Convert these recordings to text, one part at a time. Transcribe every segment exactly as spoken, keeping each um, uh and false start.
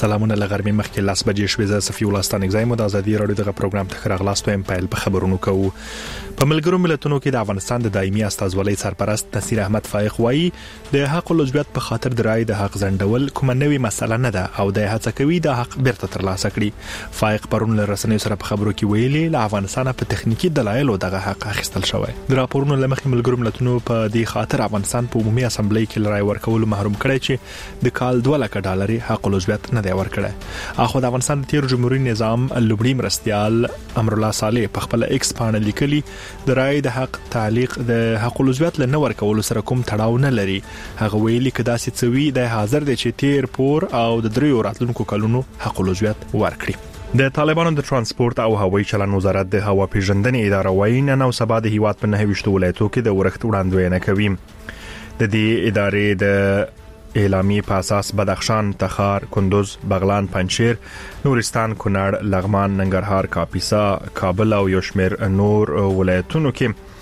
سلامونه لغرمې مخکې لاس بجې شوې زه صفي الله ستانک زایم د ازادي رادیو دغه پروګرام ته راغلاستو ایم پایل په خبرونو کوو. په ملګرو ملتونو کې د افغانستان د دایمي استازولۍ سرپرست نصیر احمد فائق وایي د حق العضویت په خاطر د رای د حق ځنډول کومه نوې مسله نه ده او د هڅه کوي د حق بیرته ترلاسه کړي. فائق پرون له رسنیو سره په خبرو کې ویلي له افغانستان په تخنیکی دلایلو دغه حق اخیستل شوی. د راپورونو لمخې ملګرو ملتونو په دې خاطر افغانستان په عمومي اسمبلی کې رای ورکول محروم کړی چې د کال دوه لک ډالر حق العضویت نه دی ورکړی. اخو د افغانستان د تیر جمهوریت نظام لومړي مرستيال امر الله صالح په خپل ایکس باندې لیکلي د رای د حق تعلیق د حق العضویت له نور کولو سره کوم تړاو نه لري. هغه ویلي کدا چې څوي د حاضر د چتیر پور او د دریو راتلونکو کلونو حق العضویت ورکړي. د طالبانو د ترانسپورت او هوایي چلن وزارت د هوا پیژندنې اداره وایي نن او سبا د هیواد په نهه ویشت ولایتو کې د ورښت وړاندوینه کوي. د دې ادارې د اعلامی په اساس بدخشان، تخار، کندوز، بغلان، پنجشیر، نورستان، کونړ، لغمان، ننګرهار، کاپیسا، کابل او یو شمېر نور ولایتونو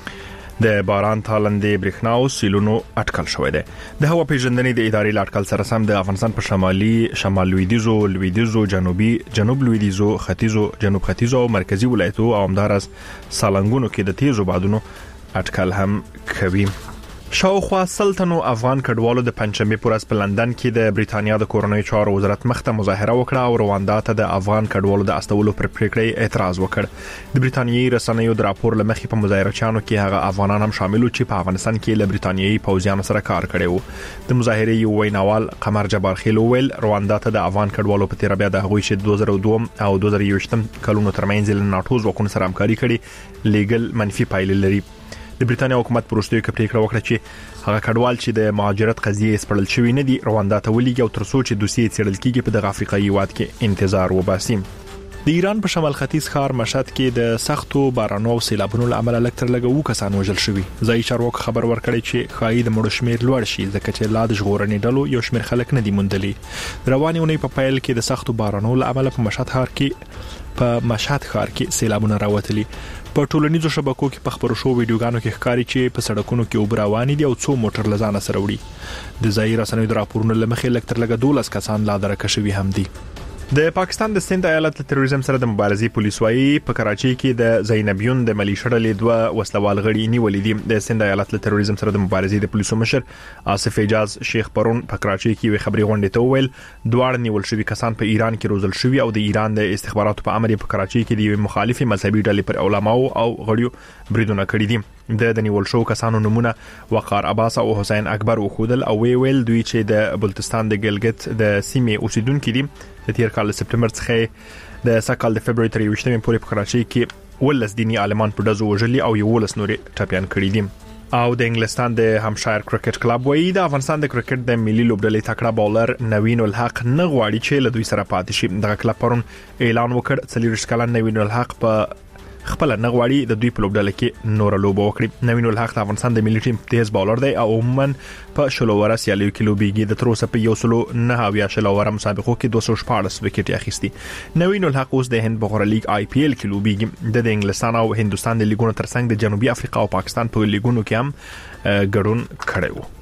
کې د باران تالندې برېښنا او سیلونو اټکل شوې ده. د هوا پیژندنې د ادارې لاټکل سره سم د افغانستان په شمالي، شمال لویدیزو، لویدیزو، جنوبي، جنوب لویدیزو، ختیځو، جنوب ختیځو او مرکزی ولایتو او همدارس سالنګونو کې د تیزو بادونو اټکل هم کوي. شاوخوا سلطنو افغان کډوالو د پنځمې پورس په لندن کې د بریتانیا د کورنۍ چارو وزارت مخته مظاهره وکړه او رواندا ته د افغان کډوالو د استولو پر پریکړې اعتراض وکړ. د بریتانیایي رسنیو د راپور لمخې په مظاهرچیانو کې هغه افغانان هم شامل وو چې په افغانستان کې له بریتانیایي پوځیانو سره کار کړی وو. د مظاهرې یو ویناوال قمر جبار خیل ویل رواندا ته د افغان کډوالو په تیر بیا د هغوی چې دوه زره او دوه او دوه زره یو کلونو ترمنځ له ناتو ځواکونو سره همکاري کړې لیګل منفي پایلې لري. د بریتانیا حکومت پروستیو کې پریکړه وکړه چې هغه کډوال چې د مهاجرت قضیه سپړل شوی نه دي رواندا ته ولېږي او ترڅو چې دوسیې څېړل کیږي په دغه افریقایي هیواد کې انتظار وباسي. د ایران په شمال ختیځ ښار مشهد کې د سختو بارانو او سیلابونو لامل لکتر لګو کسان وژل شوي. ځای چارواکو خبر ورکړی چې خایي د مړو شمیر لوړ شي ځکه چې لا د ژغورنې ډلو یو شمیر خلک نه دي موندلي. رواني اونۍ په پیل کې د سختو بارانو لامل په مشهد ښار کې په مشهد ښار کې سیلابونه راوتلي. په ټولنیزو شبکو کې په خبرو شو ویډیوګانو کې ښکاري چې په سړکونو کې اوبه روانې دي او څو موټر لزانه سره وړي. د ځای رسنیو د راپورونو لمخې لکتر لګ دولس کسان لا درکه شوي هم دي. د پاکستان د سند ایالت له تروریزم سره د مبارزې پولیس وايي په کراچۍ کې د زینبیون د ملیشیا ډلې دوه وسلوال غړي نیولې دي. د سند ایالت له تروریزم سره د مبارزې د پولیسو مشر آصف اجاز شیخ پرون په کراچۍ کې وی خبري غونډه ته ویل دواړه نیول شوی کسان په ایران کې روزل شوی او د ایران د استخباراتو په امر په کراچۍ کې د مخالفي مذهبي ډلې پر علماو او غړیو بریدونه کړی دي. د د نیول شو کسانو نمونه وقار عباس او حسین اکبر وخودل او وی ویل دوی چې د بلوچستان د ګلګت د سیمې اوسیدونکو دي. د تیر کال سپتمبر څخه د سکهال د فبراير تر یوشتمې پورې په کراچۍ کې ولس دینی عالمان په دزو وژلي او یو ولس نورې ټاپیان کړی دي. او د انګلستان د همشایر کرکټ کلب وایي د افغانستان د کرکټ د ملي لوبډلې تکړه بولر نوین الحق نه غواړي چې له دوی سره پاتې شي. دغه کلب پرون اعلان وکړ څلور کلن نوین الحق په خپل نه غواړي د دوی په لوبډله کې نور لوبه وکړي. نوین الحق د افغانستان د ملي ټیم تیز بولر دی او عموما په شلووره سیالیو کې لوبيږي. د تر اوسه په یو سلو نه اویا شلووره مسابقو کې دوه سوه شپاړس وکټ اخیستي. نوین الحق اوس د هند بغیر لیګ آی پی ایل کې لوبيږي. د انګلستان او هندستان د لیګونو ترڅنګ د جنوبي افریقا او پاکستان په لیګونو کې هم ګډون کړی وو.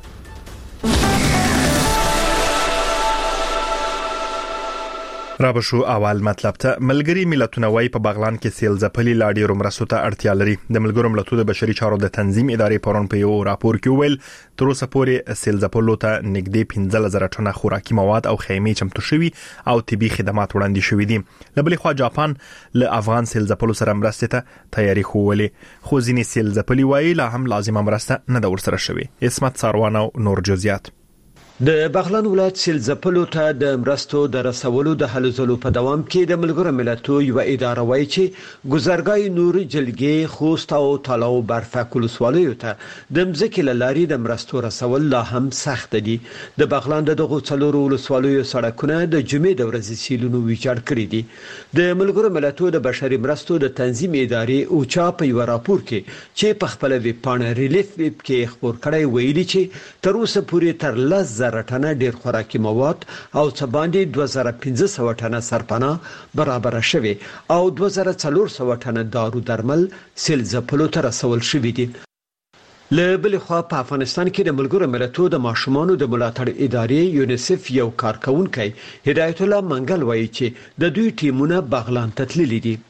رابشو اول مطلب ته ملګری ملتونه وايي په بغلان کې سیل ځپلي لا ډیرو مرستو ته اړتیا لري. د ملګرو ملتونو د بشري چارو د تنظیم ادارې پرون په یو راپور کې ویل تر اوسه پورې سیل ځپلو ته نږدې پنځه زره ټنه خوراکي مواد او خیمې چمتو شوي او طبي خدمات وړاندې شوي دي. لبلې خوا جاپان له افغان سیل ځپلو سره مرستې ته تیاری خوولې خو ځینې سیل ځپلي وايي لا هم لازمه مرسته نه د ورسره شوي. اسمت ساروان او نور جزئیات. د بغلان ولایت سیل ځپلو ته د مرستو د رسولو د هلو ځلو په دوام کې د ملګرو ملتونو یو اداره وایي چې ګزارګای نور جلګې خوست او تالاو برفک ولسوالیو ته د مځکې له لارې د مرستو رسول لا هم سخت دي. د بغلان دغه څلورو ولسوالیو سړکونه د جمعې د ورځې سیلونو ویجاړ کړي دي. د ملګرو ملتونو د بشري مرستو د تنظیم ادارې او چا په یو راپور کې چې په خپل ویب پاڼه ریلیف ویب کې خبر کړی ویلي چې تر اوسه پورې تر لس زره ټنه ډیر خوراکي مواد او څه باندې دوه زره پنځه سوه ټنه سرپناه برابر شوي او دوه زره څلور سوه ټنه دارو درمل سیل ځپلو ته رسول شوي دي. له بل خوا په افغانستان کې د ملګرو ملتونو د ماشومانو د ملاتړ ادارې یونیسف یو کارکونکي هدایت الله منګل وایي چې د دوی ټیمونه بغلان ته تللي دي.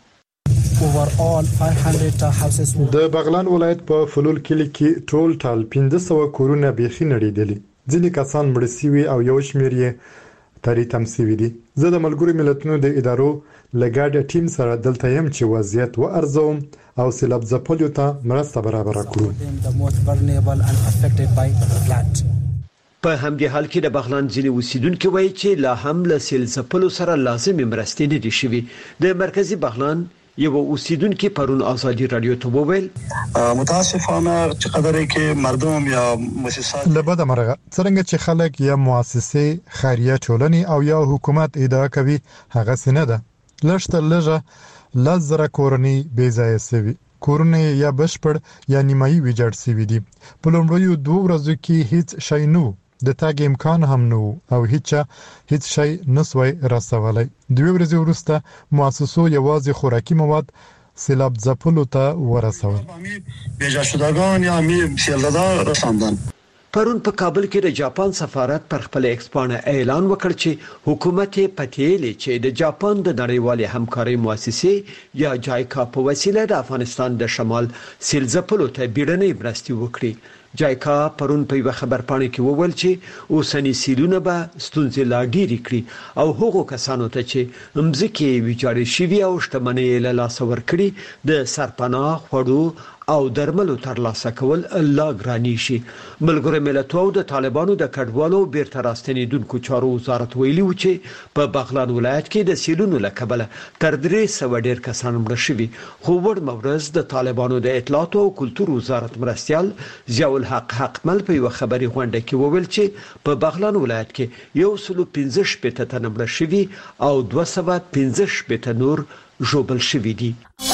د بغلان ولایت په فلول کلی کې ټول ټال پنځه سوه کورونه بيخي نړیدلي. ځینې کسان مړ شوي او یو شمېر یې تری تم شوي دي. زه د ملګرو ملتونو د ادارو لګاډ ټیم سره دلته يم چې وضعیت و ارزوم او سیلاب ځپلو ته مرسته برابر کړو. په همدې حال کې د بغلان ځینې اوسیدونکو وایي چې لا هم له سیل ځپلو سره لازمي مرستې نه دي شوي. د مرکزی بغلان یو اوسیدونکو پرون ازادي رادیو ته وویل متاسفانه چې قدرې کې مردم یا مؤسسات لبد مرغه څنګه چې خلک یا مؤسسې خیریه ټولنې او یا حکومت ادعا کوي هغه سینه ده. لښته لږه لزر کورنۍ بې ځای سوي کورونه یا بشپړ یا نیمایي ویجاړ سوي دي. په لومړیو دوه ورځو کې هیڅ شی نه د تاګ امکان هم نو او هیڅ هیڅ شی نسوي رسولای. دوه ورځې وروسته مؤسسو یوازې خوراکي مواد سیلاب ځپلو ته ورسول. بیجا شدگان یا می سیلدار رساندن. پرون په کابل کې د جاپان سفارت پر خپل ایکسپانه اعلان وکړ چې حکومت پټېلې چې د جاپان د نړیوالې همکارۍ مؤسسې یا جایکا په وسیله د افغانستان د شمال سیل ځپلو ته بیړنۍ مرستې وکړي. جایکا پرون په یو خبر پاڼه کې وویل چې اوسنی سیلونه به ستونزې لا ډېرې کړي او هغو کسانو ته چې مځکې ویجاړې شوي او شتمنۍ له لاسه ورکړي د سرپناه خوړو او درملو ترلاسه کول لا ګراني شي. ملګرو ملتونو د طالبانو د کډوالو بیرته راستنیدونکو چارو وزارت ویلي و چې په بغلان ولایت کې د سیلونو له کبله تر درې سوه ډیر کسان مړه شوي. خو ور مورز د طالبانو د اطلاعات او کلتور وزارت مرستيال ضیاء الحق حقمل په یو خبري غونډه کې وویل چې په بغلان ولایت کې یو سلو پنځه شپېته تنه مړه شوي او دوه سوه پنځه شپېته نور ژوبل شوي دي.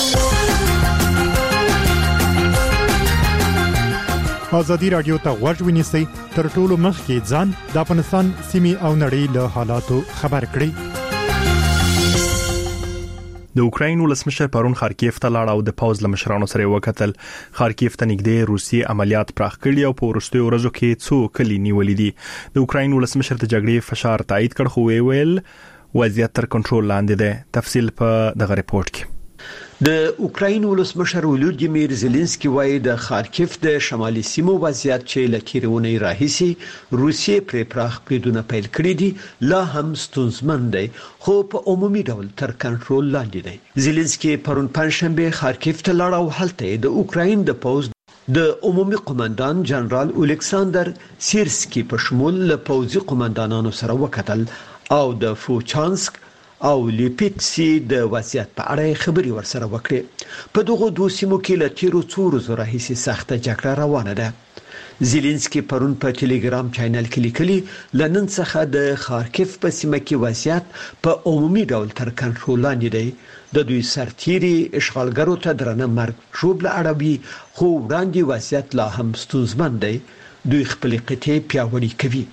ازادي رادیو ته غوږ ونیسئ تر ټولو مخکې ځان د افغانستان سیمې او نړۍ له حالاتو خبر کړئ. د اوکراین ولسمشر پرون خارکیف ته لاړ او د پاوز لمشرانو سره وکتل. خارکیف ته نږدې روسي عملیات پراخ کړي او په وروستیو ورځو کې څو کلی نیولې دي. د اوکراین ولسمشر د جګړې فشار تایید کړ خو ویل وضعیت تر کنټرول لاندې دی. تفصیل په دغه ریپورت کې. د اوکراین ولسمشر ولودیمیر زيلنسکي وایي د خارکیف د شمالي سیمو وضعیت چې لکیرونه راهسي روسیې پر پراخ بریدونه پیل کړی دي لا هم ستونزمن دی خو په عمومي ډول تر کنټرول لاندې دی. زيلنسکي پرون پنځشنبه خارکیف ته لاړ او هلته د اوکراین د پوز د عمومي قومندان جنرال الکساندر سیرسکي په شمول له پوزي قومندانانو سره وکتل او د فوچانسک او لیپیتسي د وضعیت په اړه خبري ورسره وکړي. په دغه دوه سیمو کې له تیرو څو ورځو راهیسې سخته جګړه روانه ده. زيلنسکي پرون په ټلګرام چینل کې لیکلي لنن څخه د خارکیف په سیمه کې وضعیت په عمومي ډول تر کنټرول لاندې دی. د دوی سرتيري اشغالګرو ته درنه مرګ شوبله اړوي خو وړاندې وضعیت لا هم ستونزمن دی. دوی خپل قطعې پیاوړې کوي.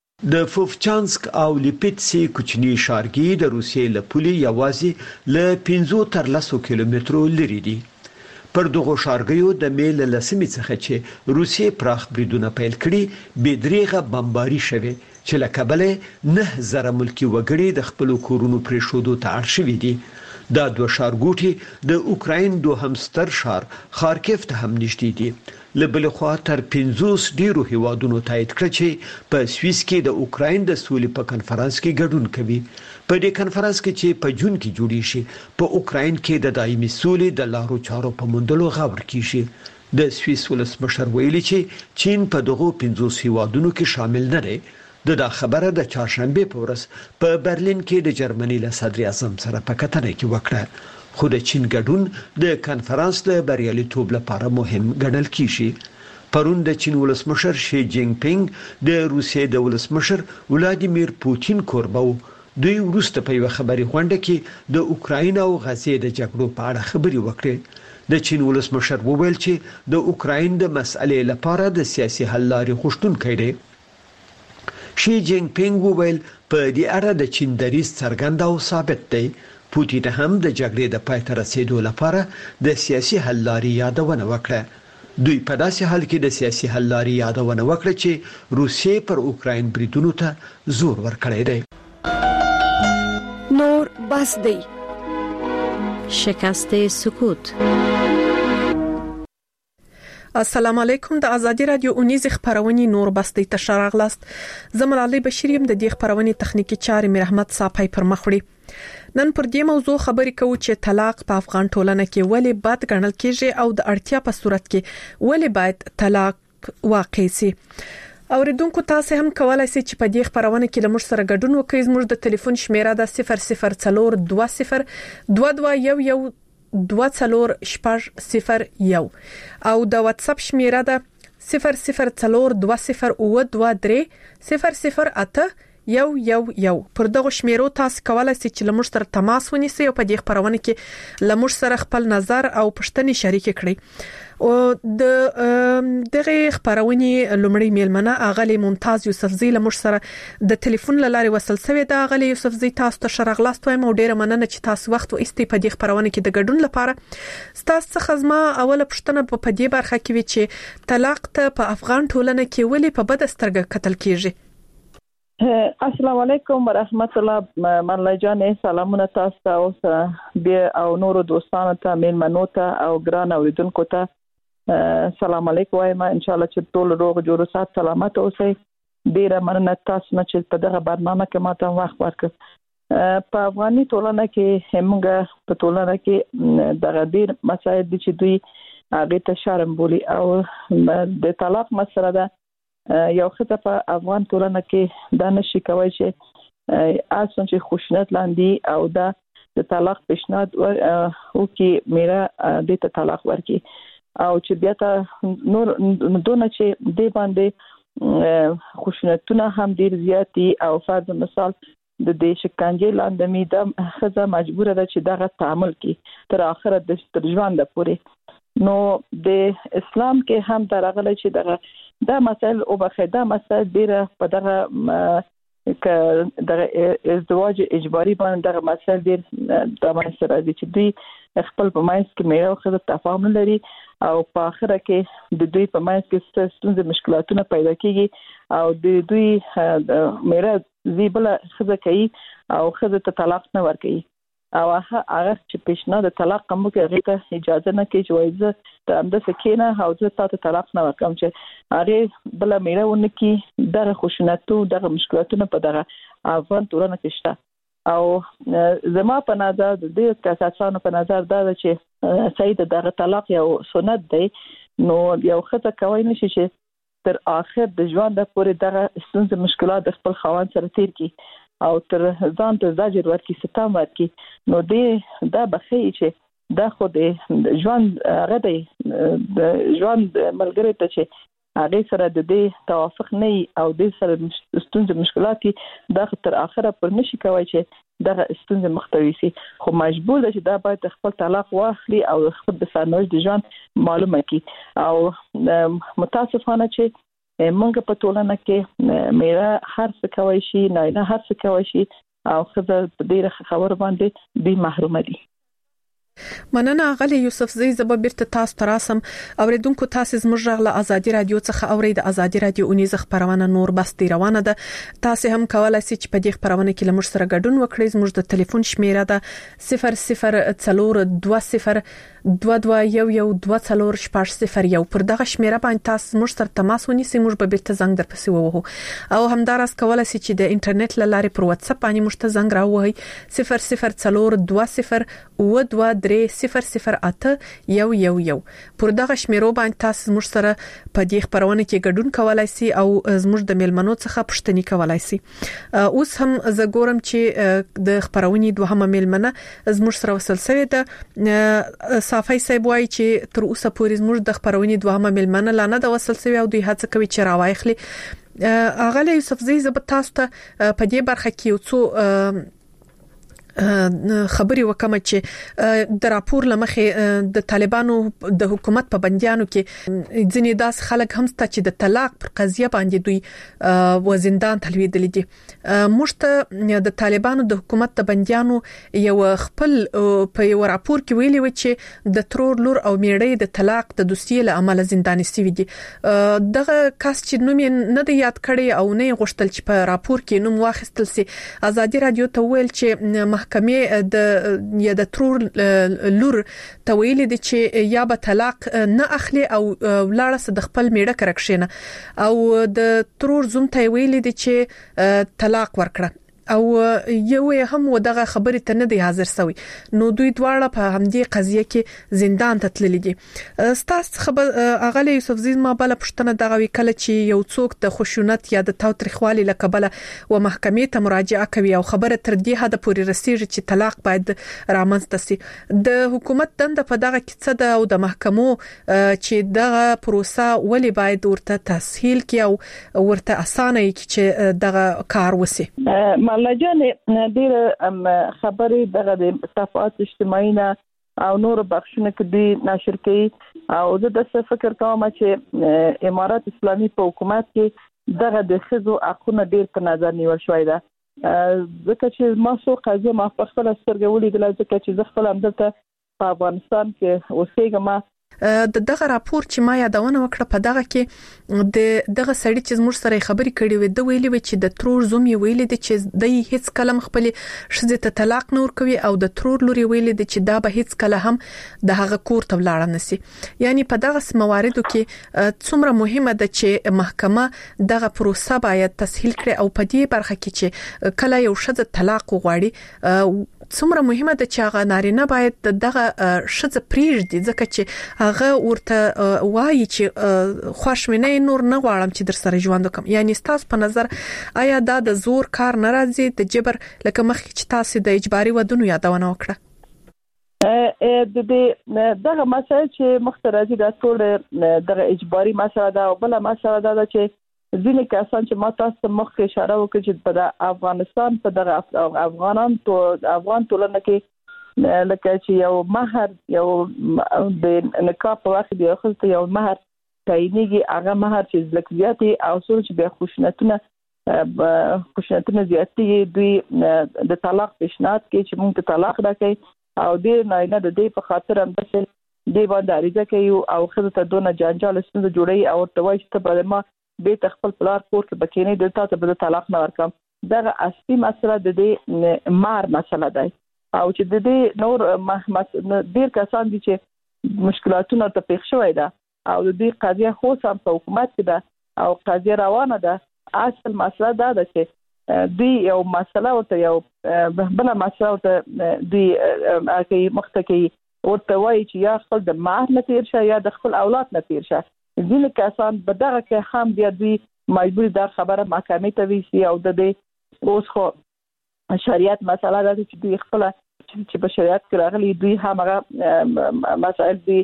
د فوفچانسک او لیپیتسي کوچني ښارګي د روسیې له پولې یوازې له پنځه تر لسو کیلومترو لري دي. پر دغه ښارګیو د میل لسمې څخه چې روسیې پراخ بریدونه پیل کړي بېدریغه بمباري شوه چې له کبله نه زره ملکی وګړي د خپل کورونو پرې شودو ته اړ شوي دي. دا دوه ښارګوټي د اوکراین دوهم ستر ښار خارکیف ته هم نږدې دي. لبل خوا تر پنځوس ډیرو هیوادونو تایید کړ چې په سویس کې د اوکراین د سولې په کنفرانس کې ګډون کوي. په دې کنفرانس کې چې په جون کې جوړی شي په اوکراین کې د دایمي سولې د لارو چارو په موندلو غور کیږي. د سویس ولسمشر ویلي چې چین په دغه پنځوس هیوادونو کې شامل نه دی. د دا خبره د چهارشنبه په ورځ په برلین کې د جرمني له صدر اعظم سره په کتنه کې وکړه. خو د چین ګډون د کنفرانس د بریالیتوب لپاره مهم ګڼل کیږي. پرون د چین ولسمشر شي جینګ پینګ د روسیې د ولسمشر ولادیمیر پوتین کوربو دوی وروسته په یو خبري غونډه کې د اوکراین او غزې د جګړو په اړه خبري وکړې. د چین ولسمشر وویل چې د اوکراین د مسئلې لپاره د سیاسي حل لارې غوښتونکی دی. شي جینګ پینګ وویل په دې اړه د چین دریځ څرګند او ثابت دی. پوتین هم د جګړې د پای ته رسیدو لپاره د سیاسي حل لارې یادونه وکړه. دوی په داسې حال کې د سیاسي حل لارې یادونه وکړه چې روسیې پر اوکراین بریدونو ته زور ورکړی دی. نور بس دی. شکست سکوت. السلام علیکم. د ازادي رادیو اونیز خبرونه نور بستی ته شراغلاست. زمر علي بشیر يم د دې خبرونه تخنیکی چارې مې رحمت صاحب پر مخ وړي. نن پر دې موضوع خبرې کوو چې طلاق په افغان ټولنه کې ولې بد ګڼل کیږي او د اړتیا په صورت کې ولې باید طلاق واقع شي. اوریدونکو تاسو هم کولای شئ چې په دې خبرونه کې لمر سره ګډون وکړئ. زموږ د ټلیفون شمیره ده صفر صفر څلور دوه صفر دوه دوه یو یو دوه څلور شپږ صفر یو او د واتس اپ شمیره ده صفر صفر څلور دوه صفر او دوه درې صفر صفر اته یو یو یو. پر دغه شمیرو تاسو کولای شئ چې لمر سره تماس ونیسئ او په دې خبرونه کې لمر سره خپل نظر او پوښتنې شریک کړئ. او د دغه خبرونه لومړی میلمنه اغلی ممتاز یوسفزی لمر سره د ټلیفون لارې وصل شوی د اغلی یوسفزی تاسو ته شرغلاست وایم او ډیره مننه چې تاسو وخت و استې په دې خبرونه کې د ګډون لپاره. تاسو څخه زما اوله پوښتنه په دې برخه کې وی چې طلاق ته په افغان ټولنه کې ولې په بد سترګه کتل کیږي. السلام علیکم ورحمت الله. منلای جان سلامونه تاسو ته او بیا او نورو دوستانو ته میلمنو ته او ګران اوریدونکو ته سلام علیکم وایم. ان شاء الله چې ټول روغ جوړ سات سلامت اوسئ. ډیره مننه تاسو نه چې په دغه برنامه کې ماته وخت ورکړ. په افغاني ټولنه کې همغه په ټولنه کې دغه ډیر مسایل دي چې دوی هغه ته شرم بولي او د طلاق مسله ده. یو خطه په افغان ټولنه کې دا نشي کوي چې اصلا چې خوشنط لاندې او دا د طلاق پیشنهاد او کې میرا د طلاق ورکی او چې بیا ته نور دونه چې دی باندې خوشنطونه هم ډیر زیاتی او فرض مثال د دې شکنجې لاندې می د خزه مجبوره ده چې دغه تعامل کې تر اخره د تر ژوند پورې. نو د اسلام کې هم درغله چې دغه دا مسائل او بخیدا مسائل ډیره په دغه ک دغه ازدواج اجباري باندې دغه مسائل ډیر د باندې راځي چې دوی خپل په مایس کې میرا خو تفاهم لري او په اخره کې د دوی په مایس کې ستونزې مشکلاتونه پیدا کیږي او د دوی میرا زیبله خزه کوي او خزه ته طلاق نه ورکوي او هغه چې پیشنهاد طلاق کوم کې هغه ته اجازه نه کوي چې وایي ته هم د سکینه او زه تاسو طلاق نه ورکوم چې هغه بل میرا ونه کې دغه خوشنطو دغه مشکلاتونه په دغه افغان ټولنه کې شته او زما په نظر د دې اساسانو په نظر دا چې سید دغه طلاق یو سنت دی. نو یو خطه کوي نشي چې تر اخر د ژوند پورې دغه ستونزې مشکلات د خپل خاوند سره تیر کی او تر ځان ته زاجر ورکی ستام ورکی. نو دې دا بخي چې دا خو د ژوند غدي د ژوند ملګری ته چې هغه سره د دې توافق نه او د سره ستونزې مشکلات دا تر اخره پر نشي کوي چې دا ستونزې مختوي سي خو مجبور ده چې دا باید خپل طلاق واخلي او خپل د سرنوشت د ژوند معلومه کی. او متاسفانه چې مونږ په ټولنه کې میرا هر څه کوي شي نه نه هر څه کوي شي او خزه په ډیره خبر باندې دی محروم دي. مننه غلی یوسفزی زبر بیرته تاسو تراسم اوریدونکو تاسو زموږ غله ازادي رادیو څخه اورید. ازادي رادیو اونیز خبرونه نور بس روانه ده. تاسو هم کولای شئ چې په دې خبرونه کې لمر سره ګډون وکړئ. زموږ د ټلیفون شمیره ده صفر صفر څلور دوه صفر دوه دوه یو یو دوه څلور شپږ صفر یو. پر دغه شمیره باندې تاسو موږ سره تماس ونیسئ. موږ به بیرته زنګ درپسې ووهو او همداراز کولای شئ چې د انټرنیټ لارې پر واتس اپ باندې موږ ته زنګ راووهئ صفر صفر څلور دوه صفر او دوه درې صفر صفر اته یو یو یو. پر دغه شمیرو باندې تاسو موږ سره په دې خبرونه کې ګډون کولای شئ او زموږ د میلمنو څخه پوښتنې کولای شئ. اوس هم زه ګورم چې د خبرونې دوهمه میلمنه زموږ سره وصل شوې ده. صافی صاحب وایي چې تر اوسه پورې زموږ د خبرونې دوهمه میلمنه لا نه ده وصل شوې او دوی هڅه کوي چې راوایخلي. اغلی یوسفزی زه به تاسو ته په دې برخه کې یو څو خبري وکم چې د راپور لمخې د طالبانو د حکومت په بنديانو کې ځینې داس خلک هم ست چې د طلاق پر قضیه باندې دوی وزندان تلویدل دي. مشته د طالبانو د حکومت د بنديانو یو خپل په یو راپور کې ویلي و چې د ترور لور او میړې د طلاق د دوسیې له عمل زنداني سوي دي. دغه کس چې نوم نه دی یاد کړی او نه غوښتل چې په راپور کې نوم واخیستل سي. ازادي رادیو ته ویل چې محکمې د یا د ترور لور ته ویل دي چې یا به طلاق نه اخلي او ولاړه د خپل میړه کرکښینه او د ترور زوم ته ویل دي چې طلاق ورکړه او یو هم ودغه خبرې ته نه دی حاضر سوی. نو دوی دواړه په همدې قضیه کې زندان ته تللي دي. ستاسو خبر اغلی یوسفزی ما بل پښتنه دغه وکړه چې یو څوک د خشونت یا د تاوتریخوالي لکبله و محکمې ته مراجعه کوي او خبره تر دې حد پورې رسیږي چې طلاق باید رامنځته سي. د حکومت دنده په دغه کې څه ده او د محکمو چې دغه پروسه ولې باید ورته تسهیل کړي او ورته اسانه کړي چې دغه کار وسی؟ مالجان ډیر خبرې دغه د صفحات اجتماعي نه او نور بخښنه کې دی نشر کوي او زه د فکر کوم چې امارات اسلامي په حکومت کې دغه د خزو حقوقو ډیر په نظر نیول شوی ده. ځکه چې ما سو قضیه ما په خپل سترګې ولیدل ځکه چې زه خپل همدلته په افغانستان کې اوسېږم. د دغه راپور چې ما یادونه وکړه په دغه کې د دغه سړی چې زموږ سره خبرې کړې وې د ویلي و چې د ترور زوم یې ویلي دي چې د هیڅ کلم خپل شذ ته طلاق نور کوي او د ترور لوري ویلي دي چې دا به هیڅ کله هم د هغه کور ته ولاړ نه سي. یعنی په دغه مواردو کې څومره مهمه ده چې محکمه دغه پروسه باید تسهیل کړي او په دې برخه کې چې کله یو شذ طلاق وغواړي څومره مهمه ده چې هغه نارینه باید دغه شذ پریږدي ځکه چې هغه ورته وایي چې خوشمنه نور نه غواړم چې در سره ژوند وکم. یعنی تاسو په نظر آیا دا د زور کار نه راځي د جبر لکه مخکې چې تاسو د اجباري ودونو یادونه وکړه؟ د دې دغه مسله چې مخترازي د ټول دغه اجباري مسله ده او بل مسله ده چې ځینې کسان چې ما تاسو مخکې اشاره وکړه چې په افغانستان په دغه افغانان ته افغان ټولنه کې لکه چې یو مہر یو د نکاح په وخت دی خو ته یو مہر تعینېږي هغه مہر چې لکه زیاتې او څو چې به خوشنتونه خوشنتونه زیاتې دوی د طلاق پیشنهاد کوي چې موږ ته طلاق راکړي او دې نه نه د دې په خاطر هم چې دې باندې اړیکه کوي او خزه ته دونه جنجال ستونزه جوړي او ته وایي چې په ما به تخپل پلار کور کې بکینې دلته ته به طلاق نه ورکم. دغه اصلي مسله د دې مار مسله ده او چې د دې نور ډیر کسان دي چې مشکلاتونه ته پیښ شوی ده او د دې قضیه خو سم په حکومت کې ده او قضیه روانه ده. اصل مسله دا ده چې دوی یو مسله ورته یو بل مسله ورته دوی اکی مختکی ورته وایي چې یا خپل د مار نه تیر شه یا د خپل اولاد نه تیر شه. ځینې کسان په دغه کې هم بیا دوی مجبور دا خبره محکمې ته ویسي او د دې اوس خو شریعت مسله ده چې دوی خپل چې په شریعت کې راغلي دوی هم هغه مسائل دي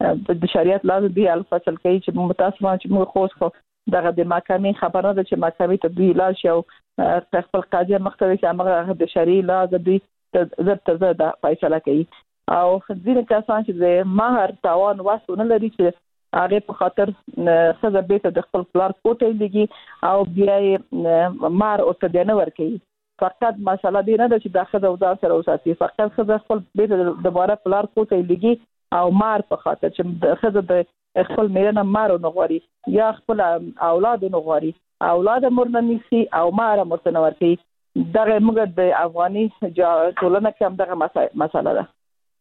د شریعت لازم دی الفصل کوي چې متاسفانه چې موږ خو خو دغه د محکمې خبره ده چې محکمې ته دوی لاړ شي او خپل قاضي مختوي چې هغه د شریعت لازم دی زر ته زر دا فیصله کوي او ځینې کسان چې د مہر تاوان واسونه لري چې هغه په خاطر سزا به ته د خپل پلار کوټې لګي او بیا یې مار او ته نه ورکي. فقط مسله دی نه چې د خزه او ځان سره وساتي فقط خزه خپل به ته دوباره پلار کوټې لګي او مار په خاطر چې د خزه د خپل میرنه مار نه غوري یا خپل اولاد نه غوري اولاد مرنه نيسي او مار مرته نه ورکي. دغه موږ د افغاني ټولنه کې هم دغه مسله ده.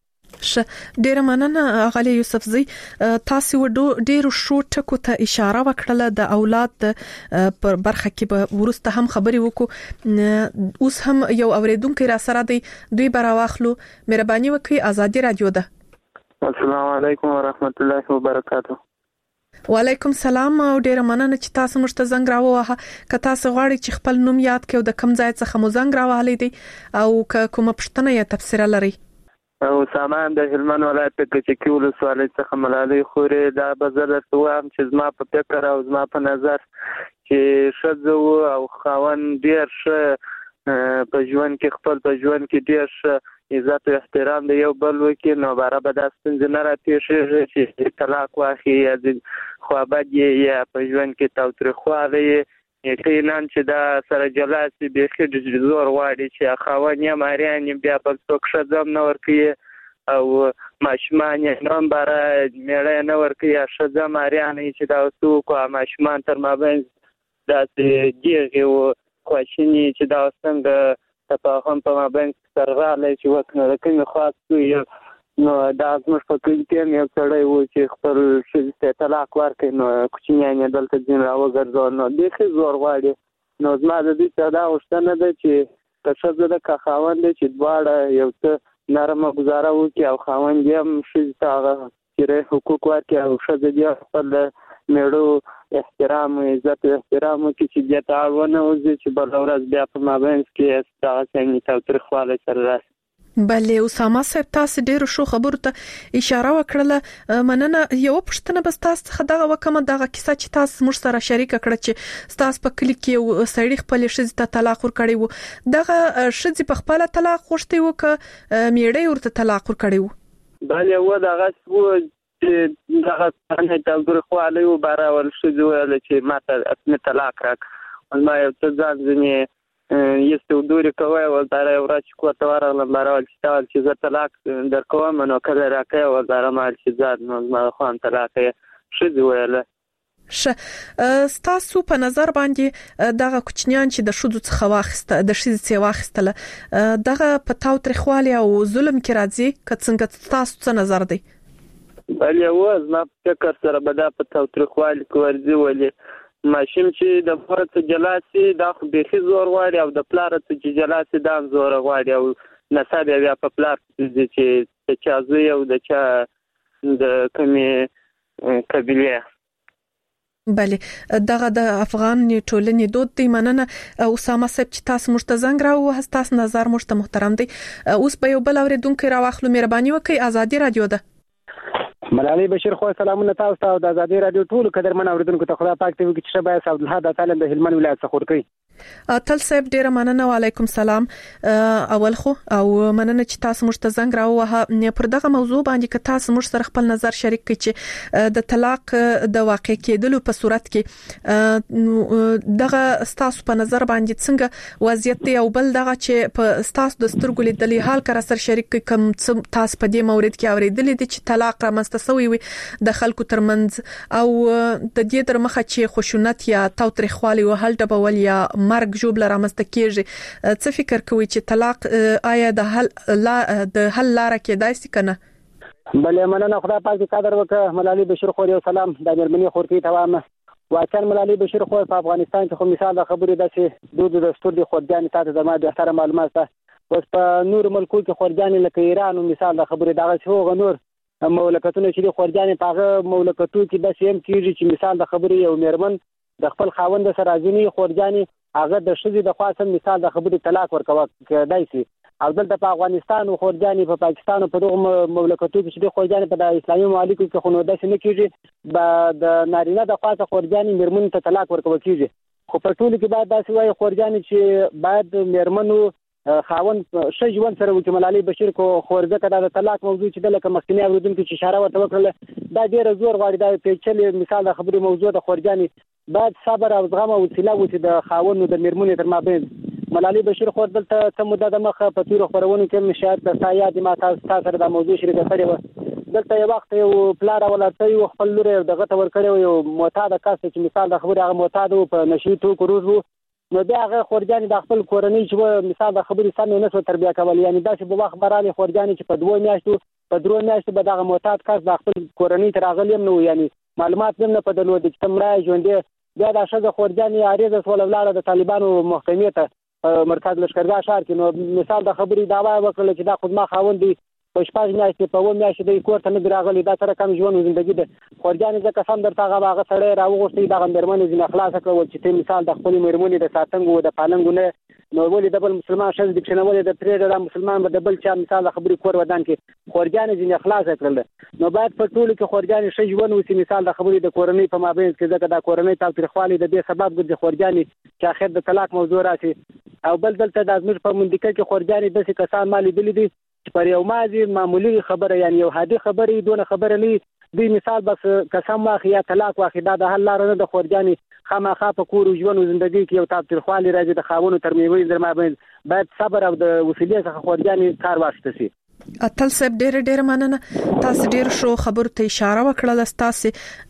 ش ډیر مننه غالي یوسفزی تاسو ډیر شو ټکو ته اشاره وکړه د اولاد پر برخه کې به ورسته هم خبري وکړو. اوس هم یو اوریدونکو را سره دی دوی براواخلو مهرباني وکړئ. ازادي رادیو ده. السلام علیکم ورحمت الله وبرکاته. وعلیکم السلام او ډیر مننه چې تاسو مشته زنګ راووه. که تاسو غواړئ چې خپل نوم یاد کړئ او د کم ځای څخه مو زنګ راوهلی دی او که کومه پوښتنه یا تفسیر لرئ. او سامان د هلمند ولایت په کچکی ولسوالۍ څخه ملالۍ خوري دا بزر سوام چې زما په فکر او زما په نظر چې شذو او خوان ډیر ښه په ژوند کې خپل په ژوند کې ډېر عزت او احترام د یو بل وکړي نو برابر د ستونزې نه راپېښېږي چې طلاق واخلي یا خوابدي یا په ژوند کې تاوتریخوالی یقینا چې دا سره جلا سي بیخي زور غواړي چې خاوند یې ماریان بیا په څوک ښځه نه ورکوي او ماشومان یې هم باره مېړه نه ورکوي یا ښځه ماریان چې دا څوک او ماشومان تر مابین داسې ګیغې و خواشیني چې دا څنګه تفاهم په مابین کې سره راغلی چې وکړو د کومې خوا نو دا زموږ په کلي کې هم یو سړی و چې خپل ښځې ته طلاق ورکړي نو کوچنیان یې دلته ځین راوګرځول نو بیخي زور غواړي نو زما د دوی څخه دا غوښتنه ده چې که ښځه ده که خاوند دی چې دواړه یو څه نرمه ګزاره وکړي او خاوند یې هم ښځې ته هغه پوره حقوق ورکړي او ښځه بیا خپل میړو احترام او عزت او احترام وکړي چې بیا ته اړ ونه وځي چې بله ورځ بیا په مابین کې دغسې تاوتریخوالی سره راشي. بلې اسامه صاحب تاسو ډېرو ښو خبرو ته اشاره وکړله. مننه. یو پوښتنه بس تاسو څخه دغه وکمه دغه کیسه چې تاسو موږ سره شریک کړه چې تاسو په کلی کې یو سړی خپل ښځې ته طلاق ورکړی وو دغه ښځې په خپل طلاق غوښتي وو که میړه ورته طلاق ورکړی وو؟ بلې و دغه و چې دغه څنګه تاوتریخوالی و بارول ښځې ویل چې ما ته اصلي طلاق راکړه ما یو څه ځان ځینې este uduri کوي او دا یو ورځ چې کوته ورغلم بارول چې تاول چې زه طلاق درکوم نو کله راکې او دا مال چې زاد نو ما خو هم طلاق ښځې ویله. ښه ستاسو په نظر باندې دغه کوچنیان چې د ښځو څخه واخیسته د ښځې څخه واخیستله دغه په تاوتریخوالي او ظلم کې راځي که څنګه تاسو څه نظر دی؟ بلې و زما په فکر سره به دا په تاوتریخوالي کې ورځي ولې ماشوم چې د مور څخه جلا سي دا خو بیخي زور غواړي او د پلار څخه چې جلا سي دا هم زور غواړي او نسب بیا په پلار چې د چا زوی او د چا د کومې قبیلې. بله دغه د افغان ټولنې دود دی. مننه اسامه صاحب چې تاسو موږ ته زنګ راووهست. تاسو نظر موږ ته محترم دی. اوس به یو بل اوریدونکو راواخلو. مهرباني وکړئ. ازادي رادیو ده. ملالۍ بشیر خو سلامونه تاسو ته او د ازادي رادیو ټول قدرمن اوریدونکو ته خدای پاک ته وکړي چې شبای عبدالحد تعالی د هلمند ولایت څخه ورکړي. تل صاحب ډیره مننه. وعلیکم سلام. اول خو او مننه چې تاسو موږ ته زنګ راووهه. پر دغه موضوع باندې که تاسو موږ سره خپل نظر شریک کړئ چې د طلاق د واقع کېدلو په صورت کې دغه تاسو په نظر باندې څنګه وضعیت دی او بل دغه چې په تاسو د سترګو لیدلې حال کر سره شریک کړئ کوم تاسو په دې مورید کې اوریدلې دي چې طلاق رامنځته سوی وي د خلکو ترمنځ او د دې تر مخه چې خشونت یا تاوتریخوالی او هل ډبول یا مرګ جوړ رامنځته کیږي څه فکر کوي چې طلاق آیا د حل لا د حل لار کې دایسي کنه؟ بلې مننه. خدای پاک دې قدر وکړه. ملالۍ بشیر خو یو سلام د مېرمنې خورتي توام واکن ملالۍ بشیر خو په افغانستان کې خو مثال د خبرې داسې دود د ستور دي خورجان تاسو زما د احترام معلومات ده. اوس په نور ملکو کې خورجان لکه ایران او مثال د خبرې دغه څو غنور مولکتونه چې د خورجان په هغه مولکتو کې د سیم کیږي چې مثال د خبرې یو مېرمن د خپل خاوند سره ځینی خورجان هغه د ښځې د خاصم مثال د خبرې طلاق ورکوي کېدای شي او دلته په افغانستان او خورجان په پاکستان په دغه مملکتو کې چې خورجان په د اسلامي مملکتو کې خو نو داسې نه کیږي د نارینه د خاصه خورجان مېرمن ته طلاق ورکوي کیږي. خو په ټولو کې باید داسې وایي خورجان چې باید مېرمنو خاوند ښه ژوند سره وکړي. ملالۍ بشیر کو خورزه کړه د طلاق موضوع چې د لکه مخکنی اوریدونکو چې اشاره ورته وکړه دا ډیره زور غواړي. دا پیچلې مثال د خبرې موضوع د خورجان باید صبر او زغم او حوصله وکړي د خاوند د مېرمنې تر مابین. ملالۍ بشیر خو دلته څه مدته د مخه په تیر خبرونه کې شاید د سایاد ما تاسو سره د موضوع شریکه کړې و. دلته یو وخت یو پلار ولادت یو خپل لور دغه تور کړو یو معتاد کس چې مثال د خبرې هغه معتاد په نشي توکو روز وو نو بیا هغه خورجان د خپل کورنۍ چې مثال د خبرې سم نه سو تربیه کول یعنی داسې په وخت برانه خورجان چې په دوه میاشتو په درو میاشتو به دغه معتاد کس د خپل کورنۍ تر اغلیم نو یعنی معلومات نه په دلو د چمړای ژوندې بیا د شګه خورجان یاري د سول ولاړه د طالبانو محکمې ته مرکز لشکرګاه شهر کې نو مثال د خبرې داوا وکړه چې دا خدمت خاوندې په شپږ میاشتې په و میاشتې د کور ته نه راغلی دا سره کم ژوند ژوندۍ ده خورجان ځکه سم درته هغه هغه سړی راوغوښتي دغه مېرمنې ځینې خلاصه کړه چې ته مثال د خپلې مېرمنې د ساتنګ و د پالنګ نه نو ولې د بل مسلمان ښځې د کښېنولې د پرېږده د مسلمان به د بل چا مثال د خبرې کور ودان کې خورجان ځینې خلاصه کړل نو باید په ټولو کې خورجان ښه ژوند وسي مثال د خبرې د کورنۍ په مابین کې ځکه د کورنۍ تاوتریخوالي د دې سبب ګرځي خورجان چې اخر د طلاق موضوع راشي او بل دلته د ازمیر په منډیکه کې خورجانې داسې کسان ما لیدلي دي چې پر یو مازی معمولی خبره یعنی یو عادي خبره دونه خبره نه دی مثال بس قسم واخی یا طلاق واخی دا د حل لار نه د خورجانې خامخا په کور او ژوند او ژوندۍ کې یو تاوتریخوالی راځي د خاوونو تر میوې در ما باید صبر او د وسیلې څخه خورجانې کار واخیستل شي. اتل صاحب ډېر ډېر مننه تاسو ډېر شو خبرو ته اشاره وکړه تاسو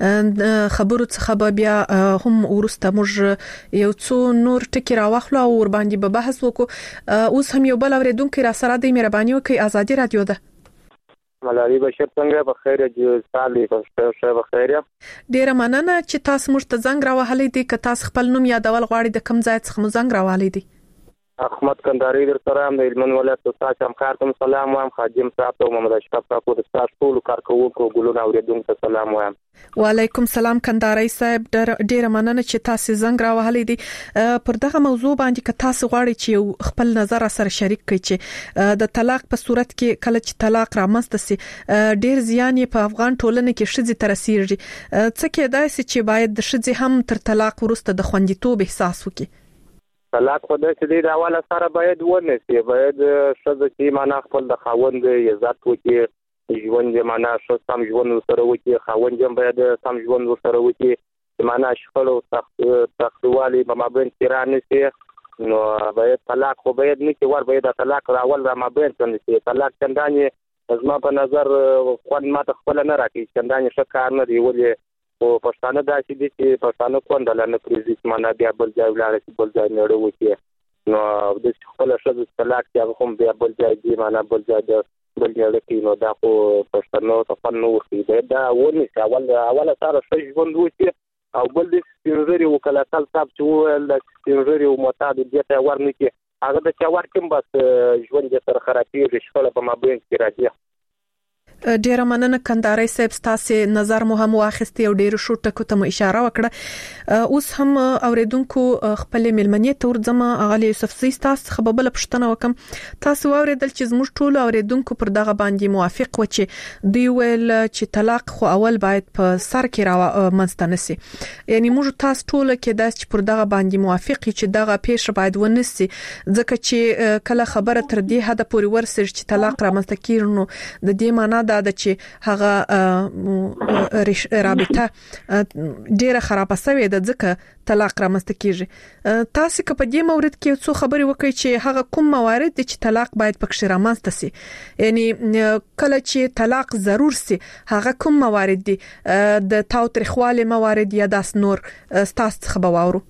خبرو څخه بیا هم ورسته موږ یو څو نور ټکی راوخلو او ور باندې به بحث وکړو. اوس هم یو بل اوریدونکو را سره د مهرباني وکي ازادي رادیو ده. ملالي بشیر څنګه بخیر جو سالي په بخیر. ډېر مننه چې تاسو موږ ته زنګ راوهلې دي که تاسو خپل نوم یادول غواړئ د کوم ځای څخه مو زنګ راوهلې دي. احمد کندهاری در سره د هلمند ولایت استاد همکار ته سلام وایم خادم صاحب ته محمد اشرف صاحب د استاد ټول کارکونکو ګلونه اوریدونکو ته سلام وایم. وعلیکم سلام کندهاری صاحب ډېر مننه چې تاسو زنګ راوهلې دي. پر دغه موضوع باندې که تاسو غواړئ چې خپل نظر سره شریک کړئ چې د طلاق په صورت کې کله چې طلاق رامنځته سي ډېر زیان په افغان ټولنه کې شذې تر رسیږي څه کېدای شي چې باید د شذې هم تر طلاق وروسته د خوندیتوب احساس وکړي. طلاق خو د دې د اوله سره باید ونسی باید شذ چې معنا خپل د خاوند عزت وکړي ژوند یې معنا شو سم ژوند سره وکړي خاوند هم باید سم ژوند سره وکړي معنا شخړ او تخت تختوالي په مابین کې را نشي نو باید طلاق خو باید نه کې ور باید طلاق راول را مابین څنګه شي طلاق څنګه زما په نظر خو ما ته خپل نه راکې څنګه ښه کار نه دی ولې او پښتانه داسې دي چې پښتانه کوندل نه پریزي معنا بیا بل ځای ولاړ شي بل ځای نه وروي نو د خپل شذ طلاق چې هم بیا بل ځای دی معنا بل ځای دی بل ځای کې نو دا خو پښتنو ته فن نو وخی دا ونی اول اوله سره شي ژوند وشي او بل د سپینځري وکاله تل صاحب چې ول د سپینځري او معتاد دي ته ورنه کې هغه د چا ورکم بس ژوند سره خرابېږي شخړه په مابین کې راځي. ډیر مننه کندهاری صاحب تاسو نظر مو هم واخیستي او ډیر شو ټکو ته اشاره وکړه. اوس هم اوریدونکو خپل ملمنې تور ځما اغلی یوسف زی تاسو خبربل پښتنه وکم تاسو اوریدل چې زموږ ټول اوریدونکو پر دغه باندې موافق و چې دی ویل چې طلاق خو اول باید په سر کې را منځته نسی یعنی موږ تاسو ټول کې داس چې پر دغه باندې موافق چې دغه پیښه باید ونسی ځکه چې کله خبره تر دې حد پورې ورسېږي چې طلاق را منځته کیږي نو د دې معنی دا د چې هغه رابطه ډیره خرابه شوې ده ځکه طلاق رامنځته کیږي. تاسو که په دې مورد کې څو خبرې وکړئ چې هغه کوم موارد دي چې طلاق باید پکې رامنځته سي یعنی کله چې طلاق ضرور سي هغه کوم موارد دي د تاوتریخوالي موارد یا داس نور تاسو څخه باورو.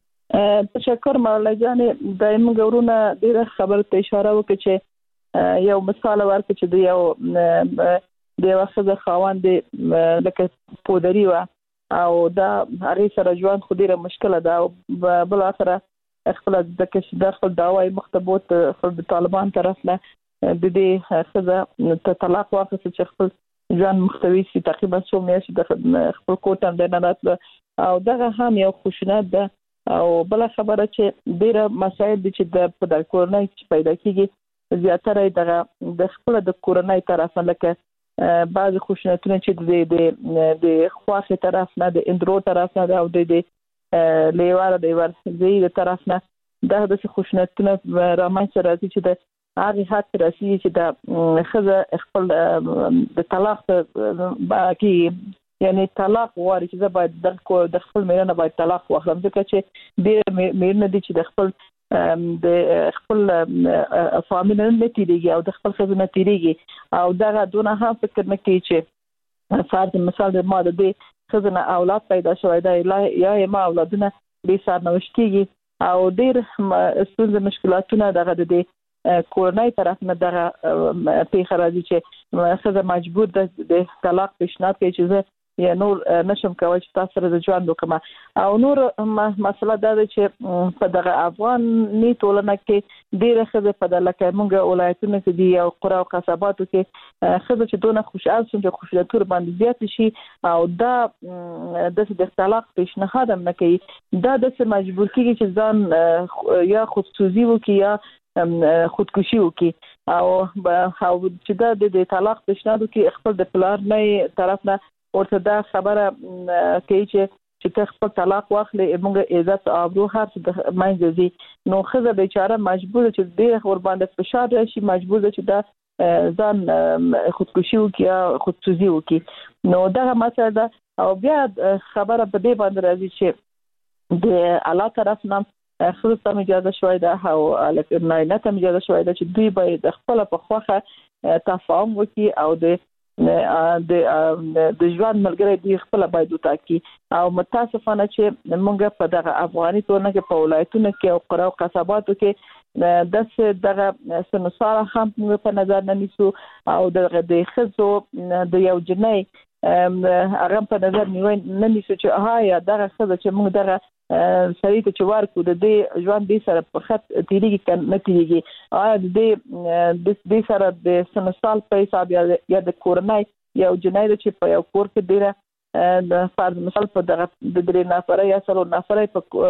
تشکر مولا جان دایم ګورونه ډیره خبره ته اشاره وکړه چې یو مثال ورکړ چې د یو د واسطه خواند لکه پودری و او دا هغه سره ژوند خو ډیره مشکله ده او بل اخره خپل د کې داخل داوای مختبوت خپل طالبان طرف نه د دې خزه ته طلاق واخص چې خپل ژوند مختوي سي تقریبا څو میاشتې د خپل کوټه د نه راتله او دغه هم یو خوشنات ده او بل خبره چې ډیره مسایل دي چې د په د کورنۍ پیدا کیږي زیاتره دغه د خپل د کورنۍ طرف نه لکه بعض خوشنتونه چې د د خواخي طرف نه د اندرو طرف نه او د لیوال د ورزي د طرف نه دغه د خوشنتونه رامنځته راځي چې د هغه حد راځي چې د خزه خپل د طلاق باقي یعنی طلاق واري چې باید د خپل میرنه باید طلاق واخلم ځکه چې د میرنه دي چې د خپل د خپل فامیل نه تیریږي او د خپل خزانه تیریږي او دا دونه هم فکر نه کوي چې فرض مثال د ماده د خزانه اولاد پیدا شوی دا یا ما اولادونه به سر نوښتيږي او ډیر ستونزې مشکلاتونه دغه د کورنۍ طرف نه دغه پیښه راځي چې خزانه مجبور ده د طلاق پیشنهاد کوي چې یا نور نشم کولای چې تاسو سره د ژوند وکم او نور مسله دا ده چې په دغه افغان نی ټولنه کې ډیره خزه په دلته موږ ولایتونو کې دی او قرا او قصباتو کې خزه چې دونه خوشحال شون چې خوشالتور باندې زیات شي او دا د طلاق پیشنهاد هم نه کوي دا د مجبور کیږي چې ځان یا خودسوزي وکي یا خودکشي وکي او او چې دا د طلاق پیشنهاد کوي خپل د پلان نه طرف نه ورته دا خبره کوي چې چې ته خپل طلاق واخلې موږ عزت او ابرو هر څه د ماینځي نو خزه بیچاره مجبور چې ډېر ور باندې فشار راشي مجبور چې دا ځان خودکشي وکي یا خودسوزي وکي نو دا مسله ده او بیا خبره په دې باندې راځي چې د الله طرف نه خپل تم اجازه شوی ده او الکه نه تم اجازه شوی ده چې دوی باید خپل په خوخه تفاهم وکي او د د د ژوند ملګری دی خپل باید وټاکي او متاسفانه چې موږ په دغه افغاني ټولنه کې په ولایتونو کې او قرا او قصباتو کې داسې دغه سنوساره هم په نظر نه نیسو او دغه د خزو د یو جنۍ هغه په نظر نیوي نه نیسو چې ها یا دغه خزه چې موږ دغه سړی ته چې ورکو د دې ژوند دې سره په خط تیریږي کنه تیریږي آیا د دې د دې سره د سنوسال په حساب یا د کورنۍ یو جنۍ چې په یو کور کې ډیره د فرض مثال په دغه د درې نفر یا څلور نفر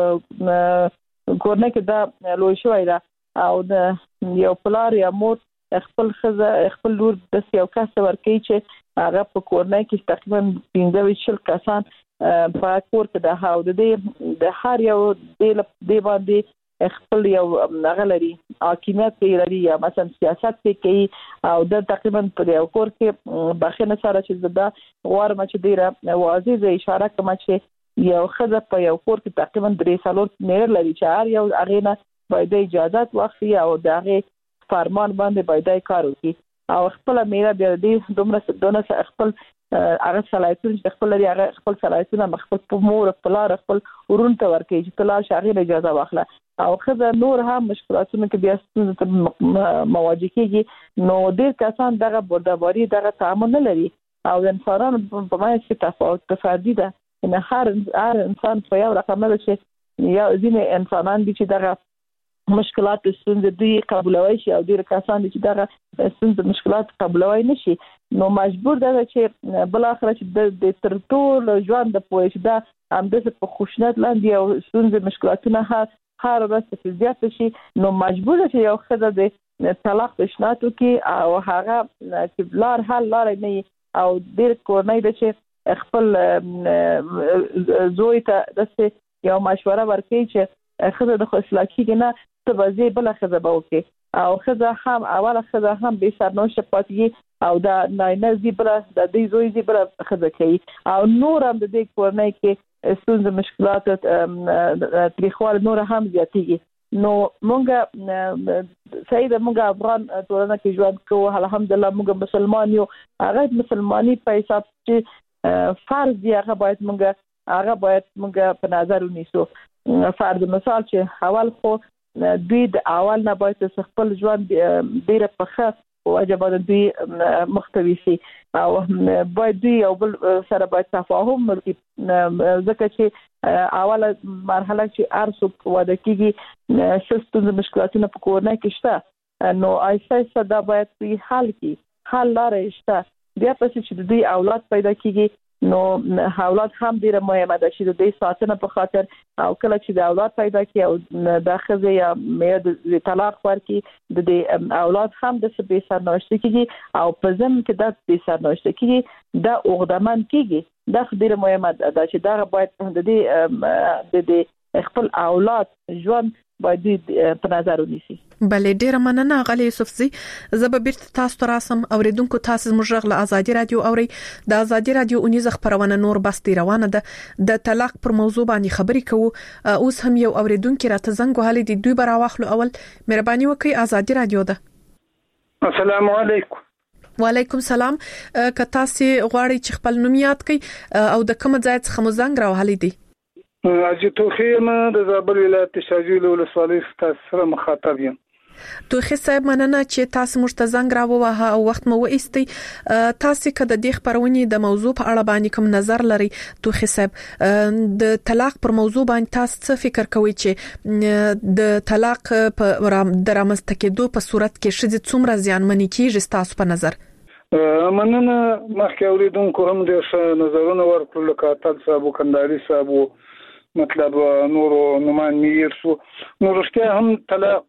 په کورنۍ کې دا لوی شوی دا او د یو پلار یا مور خپل خزه خپل لور د یو کس ورکی چې هغه په کورنۍ کې تقریبا پنځه شل کسان په کور کې د هاو د دې د هر یو د باندې خپل یو غلري حکومت لري یا مثلا سیاست کوي او د تقریبا په یو کور کې بخنه سره چې دا غوړم چې ډیره واضح اشاره کوم چې یو خزه په یو کور کې تقریبا درې سالور نیر لري چې هر یو اغینه باید اجازه واخلي او دغه فرمان باندې باید کار وکړي او خپل میرا بیا دې دومره دونه خپل هغه صلاحیتونه چې خپل لري هغه خپل صلاحیتونه مخفف مور خپل خپل ورون ته ورکړي چې طلاق شاغي اجازه واخله او خزه نور هم مشکلاتونه کې بیا ستونزې مواجه کیږي نو ډېر کسان دغه بردباري دغه تعامل نه لري او انسانانو په معنی کې تفاوت تفاضل ده ان هر هر انسان په یو رقم نه شي یا ځینې انسانان دي چې دغه مشکلات ستونزې دوی قبولوي شي او ډېر کسان دي چې دغه ستونزې مشکلات قبولوي نشي نو مجبور ده چې بل اخر چې د تر ټولو ژوند د پوهې دا همدغه په خوشنط لاندې او ستونزې مشکلاتونه هر هر ورځ په زیات شي نو مجبور ده چې یو خدای د طلاق پېشنهاد وکړي او هغه چې لار حل لار نه او ډېر کورنۍ ده چې خپل زوی ته د یو مشوره ورکړي چې خزه د خصلاکی کې نه ته بځې بل خزه به وکي او خزه هم اوله خزه هم به سرنوشت پاتې او دا نه زی بل د دې زوی زی بل خزه کوي او نور هم د دې کورنۍ کې ستونزې مشکلات تاریخوال نور هم زیاتېږي نو مونږ سید مونږ افغان ټولنه کې ژوند کوو الحمدلله مونږ مسلمان یو هغه مسلمانی په حساب چې فرض دی هغه باید مونږ هغه باید مونږ په نظر ونیسو فرض مثال چې اول خو دوی د اول نه باید خپل ژوند ډیره پخه واجب دوی مختوي شي او باید دوی یو بل سره باید تفاهم وکړي ځکه چې اوله مرحله چې ارسو واده کیږي شستون مشکلاتونه په کورنۍ کې شته نو ایسه دا باید په حل کې حل لارې شته بیا پس چې دوی اولاد پیدا کیږي نو اولاد هم ډیره مهمه ده چې د دې ساتنه په خاطر او کله چې د اولاد پیدا کی او د خزه یا مې د طلاق ورکی د دې اولاد هم د سبي سرنوشت کیږي او په ځم کې د دې سرنوشت کیږي د اوغدمن کیږي د ډیره مهمه ده چې دا باید د دې د دې خپل اولاد ژوند باید په نظر ونیسي. بلې ډیره مننه غالي یوسفزي. زه به بیرته تاسو ته راسم اوریدونکو تاسو زموږ غږ له ازادي رادیو اوري. د ازادي رادیو اونیز خبرونه نور بستي روانه ده د طلاق پر موضوع باندې خبرې کوو. اوس هم یو اوریدونکو راته زنګ وهلی دی دوی براواخلو اول مهرباني وکړئ ازادي رادیو ده. السلام علیکم. وعلیکم السلام. که تاسو غواړئ چې خپل نوم یاد کړئ او د کوم ځای څخه مو زنګ راوهلی دی؟ اجي توخیم د زابل ولایت شاجویل ولسوالۍ سره مخاطب یم. توخی صاحب مننه چې تاسو موږ ته زنګ راووهه او وخت مو وایستي. تاسو کده د خبرونې د موضوع په اړه باندې کوم نظر لري توخی صاحب؟ د طلاق پر موضوع باندې تاسو څه فکر کوئ چې د طلاق په درامسته کېدو په صورت کې شې څومره زیانمنې کیږي تاسو په نظر؟ مننه. مخکې اوریدونکو هم د نظرونه ورکړل لکه تاسو صاحب کنداري صاحب مطلب نورو نومان میر شو نو رښتیا هم طلاق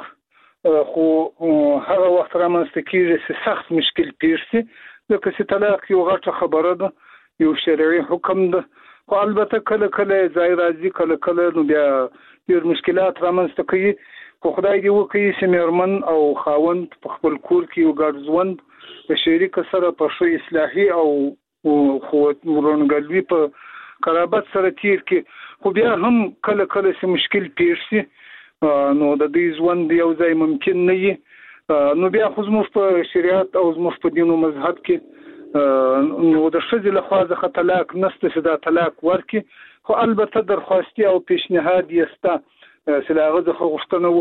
خو هغه وخت رامنځته کېږي چې سخت مشکل پیښ شي ځکه چې طلاق یو غټه خبره ده یو شرعي حکم ده خو البته کله کله ځای راځي کله کله نو بیا ډېر مشکلات رامنځته کوي خو خدای دې وکړي چې مېرمن او خاوند په خپل کور کې یو ګډ ژوند د شریک سره په ښه اصلاحي او خو ورونګلوي په قرابت سره تیر کې خو بیا هم کله کله چې مشکل پیښ شي نو د دې ژوند یو ځای ممکن نه وي نو بیا خو زموږ په شریعت او زموږ په دین او مذهب کې نو د ښځې لخوا څخه طلاق نشته چې دا طلاق ورکړي خو البته درخواستي او پیشنهاد یې شته چې د هغه څخه غوښتنه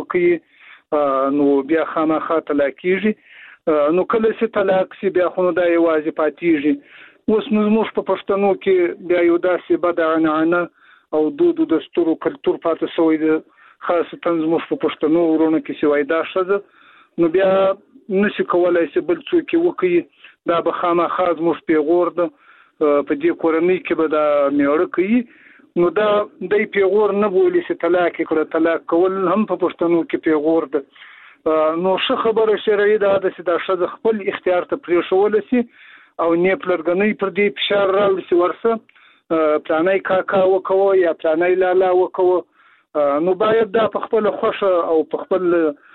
وکړي نو بیا خامخا طلاق کېږي نو کله چې طلاق شي بیا خو نو دا یوازې پاتېږي اوس نو زموږ په پښتنو کې بیا یو داسې بد عنعنه او دود او دستور او کلتور پاتې شوی دی خاصتا زموږ په پښتنو ورونو کې چې وای دا ښځه نو بیا نشي کولای چې بل څوک وکړي دا به خامخا زموږ پیغور ده په دې کورنۍ کې به دا میړه کوي نو دا د پیغور نه بولی چې طلاق کړه طلاق کول هم په پښتنو کې پیغور ده نو څه خبره شرعي ده چې دا ښځه خپل اختیار ته پرېښول شي او نه پلرګنۍ پر دې فشار راوړي چې ورسه پلانای کاکا وکوه یا پلانای لالا وکوه نو باید دا په خپل خوښه او په خپل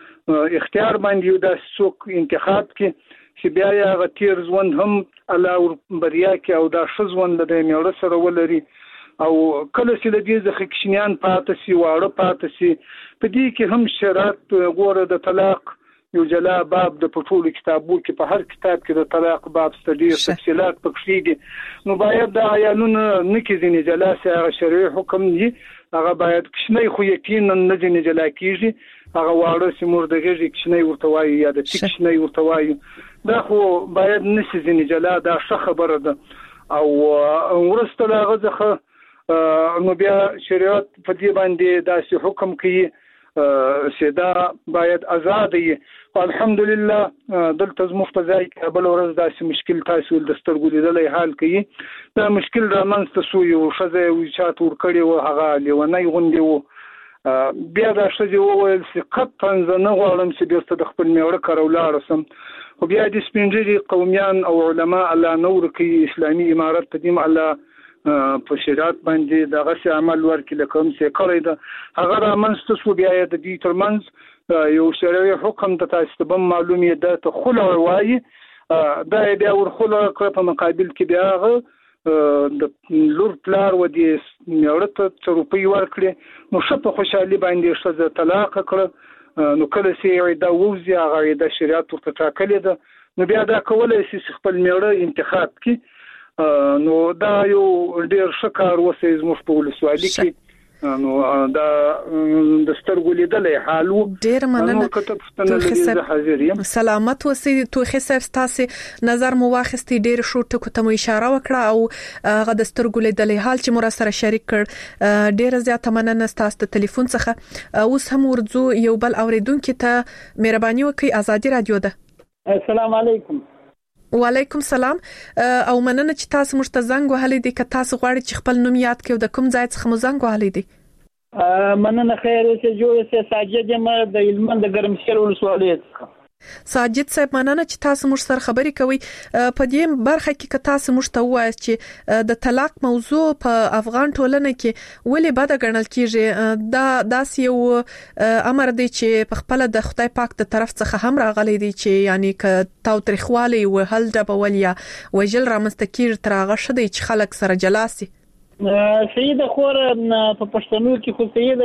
اختیار باندې یو داسې څوک انتخاب کړي چې بیا یې هغه تیر ژوند هم الله بریا کې او دا ښه ژوند د میړه سره ولري او کله چې د دې څخه کشنیان پاتې شي واړه پاتې شي په دې کې هم شرط غوړه د طلاق یو جلا باب د پټولو کتابو کې په هر کتاب کې د طلاق باب ستډیر تفصیلات پکې دي نو باید د عیالونو نکې ځینې جلا سي هغه شرعي حکم دی هغه باید کښنی خو یقینا نه ځینې جلا کیږي هغه واړه چې مردغږي کښنی ورته وایي یا د کښنی ورته وایي دا خو باید نشي ځینې جلا دا ښه خبره ده او ورسته هغه ځخه نو بیا شریعت په دې باندې داسې حکم کوي چې دا باید آزاد وي الحمدلله دلته زموږ په ځای کې بل ورځ داسې مشکل تاسو د سترګو لیدلې حال کوي دا مشکل رامنځته شو یو ښځه یو چات ور کړی و هغه لیونی غوندې و بیا دا ښځه وویل چې قطعا زه نه غواړم چې بیرته د خپل میړه کره ولاړه شم خو بیا د سپین ږیري قومیان او علما الله نور کوي اسلامي امارت تدیم الله په شریعت باندې دغه څه عمل ورکړي لکه هم څه کړی ده هغه رامنځته شو بیا د دې ترمنځ یو شرعي حکم د تاسو ته معلومه ده ته خلع وایي دا بیا ورخلع کړ په مقابل کې بیا هغه د لور پلار و دې میړه ته څو روپۍ ورکړي نو ښه په خوشحالي باندې ښځه طلاق کړه نو کله چې دا ووزي هغه د شریعت ورته ټاکلې ده نو بیا دا کولای شي خپل میړه انتخاب کړي نو دا یو ډیر ښه کار وسه زموږ په ولسوالۍ کې نو دا د سترګو لیدلې حال وو ډیر مننه سلامت وسه توخي صاحب تاسو نظر مو واخستي ډیر شو ټکو ته مو اشاره وکړه او هغه د سترګو لیدلې حال چې مور سره شریک کړ ډیر زیات مننه تاسو ته ټلیفون څخه اوس هم ورځو یو بل اوریدونکو ته مهرباني وکړئ ازادي رادیو ده السلام علیکم وعلیکم سلام او مننه چې تاسو موږ ته زنګ وهلې دي که تاسو غواړئ چې خپل نوم یاد کړئ د کوم ځای څخه مو زنګ وهلې دي مننه خیر اوسه جوړ ساجد یم د هلمند د ګرمسیر ولسوالۍ څخه ساجد صاحب مننه چې تاسو موږ سره خبرې کوي په دې برخه کې که تاسو موږ ته وایي چې د طلاق موضوع په افغان ټولنه کې ولې بد ګڼل کیږي دا داس یو امر دی چې په خپل د خدای پاک د طرف څخه هم راغلی دی چې یعنی ک تاو تاریخوالي او هل د بولیا وجل رامستکیر تر هغه شدي چې خلک سره جلاسي سید خور په پښتنو کې خو سید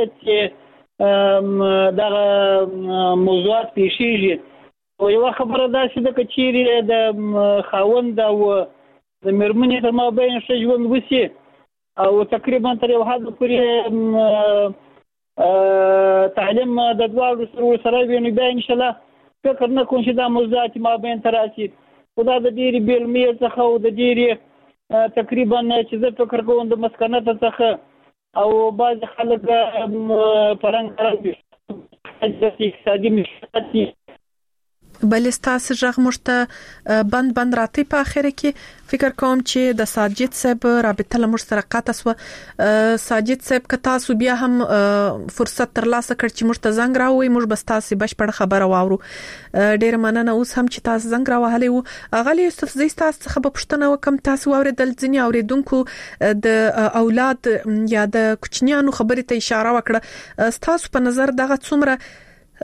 چې دا موضوعات پیښیږي او یو خبره ده چې د کچيري د خاوند او د مرمنې تر مابین څه ژوند وسی او تقریبا تر یو حد پورې تعلیم د دوه سره سره ویني به ان شاء الله فکر نه کوم چې دا موضوعات مابین تراسي خدا د ډیری بیلمې څخه او د ډیری تقریبا چې زه فکر کوم د مسکنه څخه او بعض خلک پرنګ راځي د اقتصادي مشکلات بل ستاسو ژغ مشته بند بند راتی په اخر کې فکر کوم چې د ساجد صاحب رابطه لمر سره قاطه سو ساجد صاحب که تاسو بیا هم فرصت ترلاسه کړ چې مشته زنګ راوي موږ بس تاسو بشپړ خبره واورو. ډیر مننه اوس هم چې تاسو زنګ راوهلې وو. اغلی یوسف زی تاسو څخه په پښتنه وکم تاسو اوریدل ځنی اوریدونکو د اولاد یا د کوچنیانو خبرې ته اشاره وکړه. تاسو په نظر دغه څومره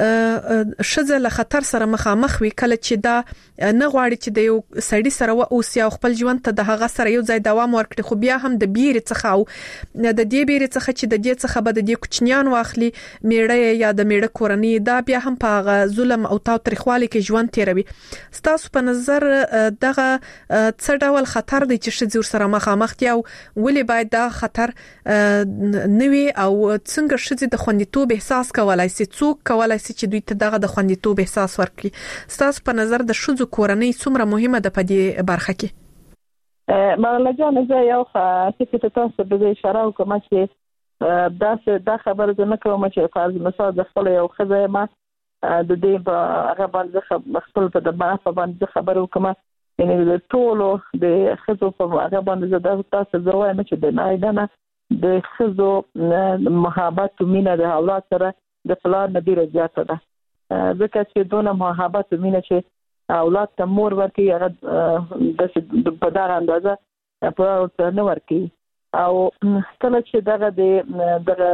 شزه له خطر سره مخامخ وي کله چې دا نه غواړي چې د یو سړی سره و او سیا خپل ژوند ته د هغه سره یو ځای دوام ورکړي خو بیا هم د بیرې څخه او د دې بیرې څخه چې د دې څخه به د دې کوچنیان واخلي میړه یا د میړه کورنۍ دا بیا هم په هغه ظلم او تاوتریخوالي کې ژوند تیروي. ستاسو په نظر دغه څه ډول خطر دی چې شزه سره مخامخ دي او ولې باید دا خطر نوي او څنګه شزه د خوندیتوب احساس کولای شي څوک کولای چې دوی ته دغه د خوندیتوب احساس ورکړي؟ ستاسو په نظر د شذو کورنۍ څومره مهمه ده په دې برخه کې؟ مغله جان زه یو څه تاسو به اشاره وکم چې دا دا خبره نه کوم چې فرض مثال د خپل یو خزه ما د دې په هغه باندې خپل په د ما په باندې خبره وکم یعنی د ټولو د خزو په هغه باندې د تاسو زوایم چې د نایدنه د خزو محبت او مینه د اولاد سره د پلان نډیر زیاته ده ځکه چې دونه محبت او مینه چې اولاد ته مور ورکي هغه د په دغه اندازه په نه ورکي او کله چې دغه د دغه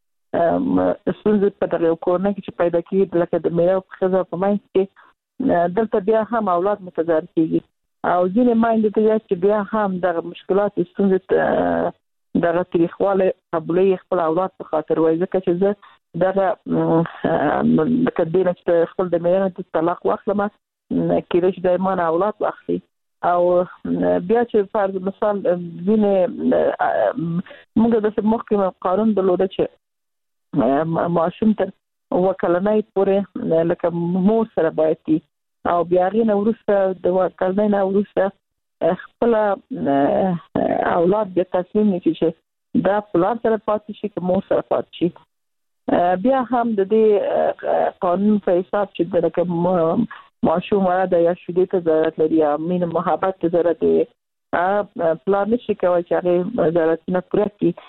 څنګه په دغه کورنۍ کې پیدا کیږي لکه د میراث خزه په مای کې دلته بیا هم اولاد متضرر کیږي او ځینې مایند ته چې بیا هم دغه مشکلات څنګه دغه تاریخواله قبلې خپل اولاد په خاطر وایي ځکه چې زه دغه د کډینه چې خپل د میانه د طلاق واخلم کېږي چې د ایمان اولاد واخلي او بیا چې فرض مثال وینه موږ د محکمه قانون درلوده چې معاشم تر وکلنۍ پورې لکه مو سره باید او بیا غینه ورسته د وکلنۍ نه ورسته خپل اولاد د تصمیم نیسي چې دا پلان سره پاتې شي که مو سره پاتې شي. بیا هم د دې قانون په حساب چې دغه معشوم راده یا شدید ضرورت لري یا مين محبت ته ضرورت دی پلان نشي کوي چې هغه ضرورتونه پوره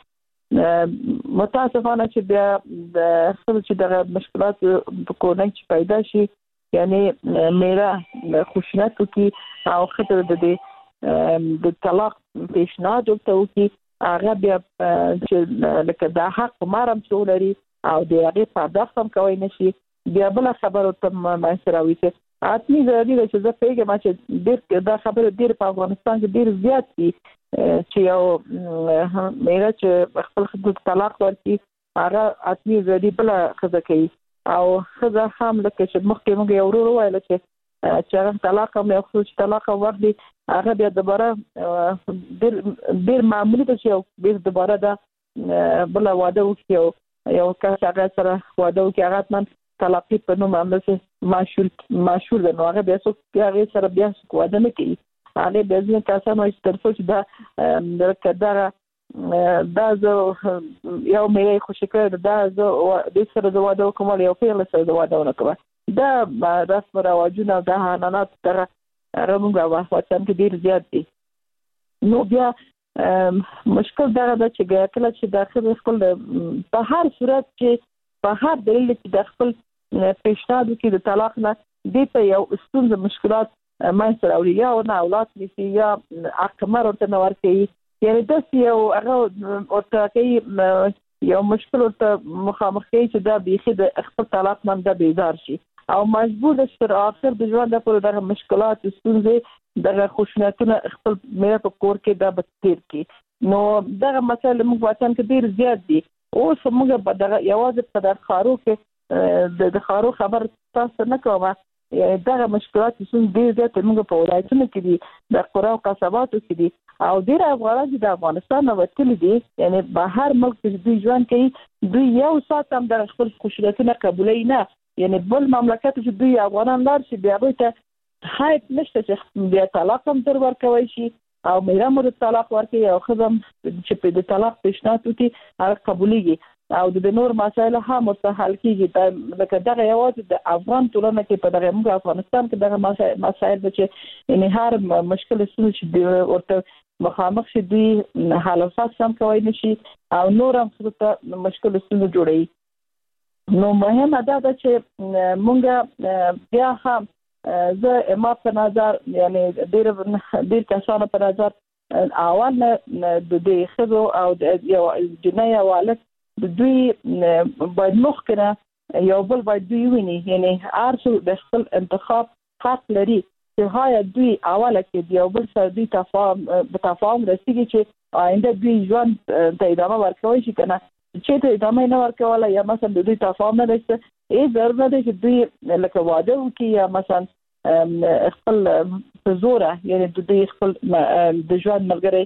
کړي. متاسفانه چې بیا د خپل چې دغه مشکلات په کورنۍ چې پیدا شي یعنی میرا خوشناتو کې او خطر د دې د طلاق پیشنهاد ورته هغه بیا چې لکه دا حق مارم څولري او د هغه پرداخت هم کوي نشي بیا بل خبره ته ما سره وي چې اتنی زړی چې زه پیګم چې ډېر دا خبره ډېر په افغانستان کې ډېر زیات دي چې یو میرا چې خپل خپل طلاق ورکړي هغه اتنی زړی بل خزه کوي او خزه هم لکه چې مخکې موږ یو ورو وایل چې چې هغه طلاق هم یو څه طلاق ورکړي هغه بیا دوباره ډېر ډېر معمولی ده چې بیا دوباره دا بل واده وکړي یو کس هغه سره واده وکړي هغه من طلاقي په نوم باندې ماشول ماشول نو هغه بیا څو هغه سره بیا واده نه کوي هغه بیا ځین کسانو چې تر څو چې دا کډاره دا زه یو مې خوشی کړ دا زه د سره واده کوم یو پیل سره واده وکړم دا رسم رواجونه دا حنانات تر رموږه واسطه کې ډیر زیات دي. نو بیا مشکل دا ده چې کله چې داخله خپل په هر صورت چې په هر دلیل چې د خپل پیشنهاد کې د طلاق نه د په یو ستونزه مشکلات ما سره اوري یا نه اولاد نشي یا اکمر ورته نور کوي یعنی د یو هغه ورته کوي یو مشکل ورته مخامخ کوي چې دا بيخي د خپل طلاق من د بیزار شي او مجبور د تر اخر د ژوند لپاره د مشکلات ستونزې د خوشناتونه خپل مې په کور کې د بتیر کې نو دغه مسله موږ وطن کې ډیر زیات دي او موږ په دغه یوازې په د خارو کې د خارو خبر تاسو نه کومه دغه مشکلات څنګه ډیر زیات موږ په ولایتونو کې دي د قرا او قصباتو کې دي او ډیر افغانان د افغانستان نو وتل دي یعنی بهر ملک کې دوی ژوند کوي دوی یو سات هم د خپل خوشناتونه قبولای نه یعنی بل مملکت چې دوی افغانان لار شي بیا به ته حایت نشته چې بیا طلاق هم تر ورکوي شي او میرا مر طلاق ورکوي او خدام چې په د طلاق پیشنهاد وکړي هغه قبوليږي او د نور مسایل هم مستحل کیږي لکه دغه یوازې د افغان ټولنه کې په دغه موږ افغانستان کې دغه مسایل چې ان هر مشکل ستونزې چې ورته مخامخ شي دوی حالفات هم کوي نشي او نور هم څه مشکل ستونزې جوړي نو مهمه ده چې مونږ بیا هم زه ما په نظر یعنی ډیر ډیر کسانو په نظر اول د دې خزو او د یو جنیا والد دوی باید مخکنه یو بل باید دوی ویني یعنی ارسو د خپل انتخاب حق لري چې هاي دوی اوله کې یو بل سره دوی تفاهم په تفاهم رسیږي چې آینده دوی ژوند ته ادامه ورکوي شي کنه چې ته ادامه نه ورکوله یا مثلا دوی تفاهم نه لري ای ضرورت ده چې دوی لکه واده وکړي یا مثلا خپل زوره یعنی د دې خپل د ژوند ملګری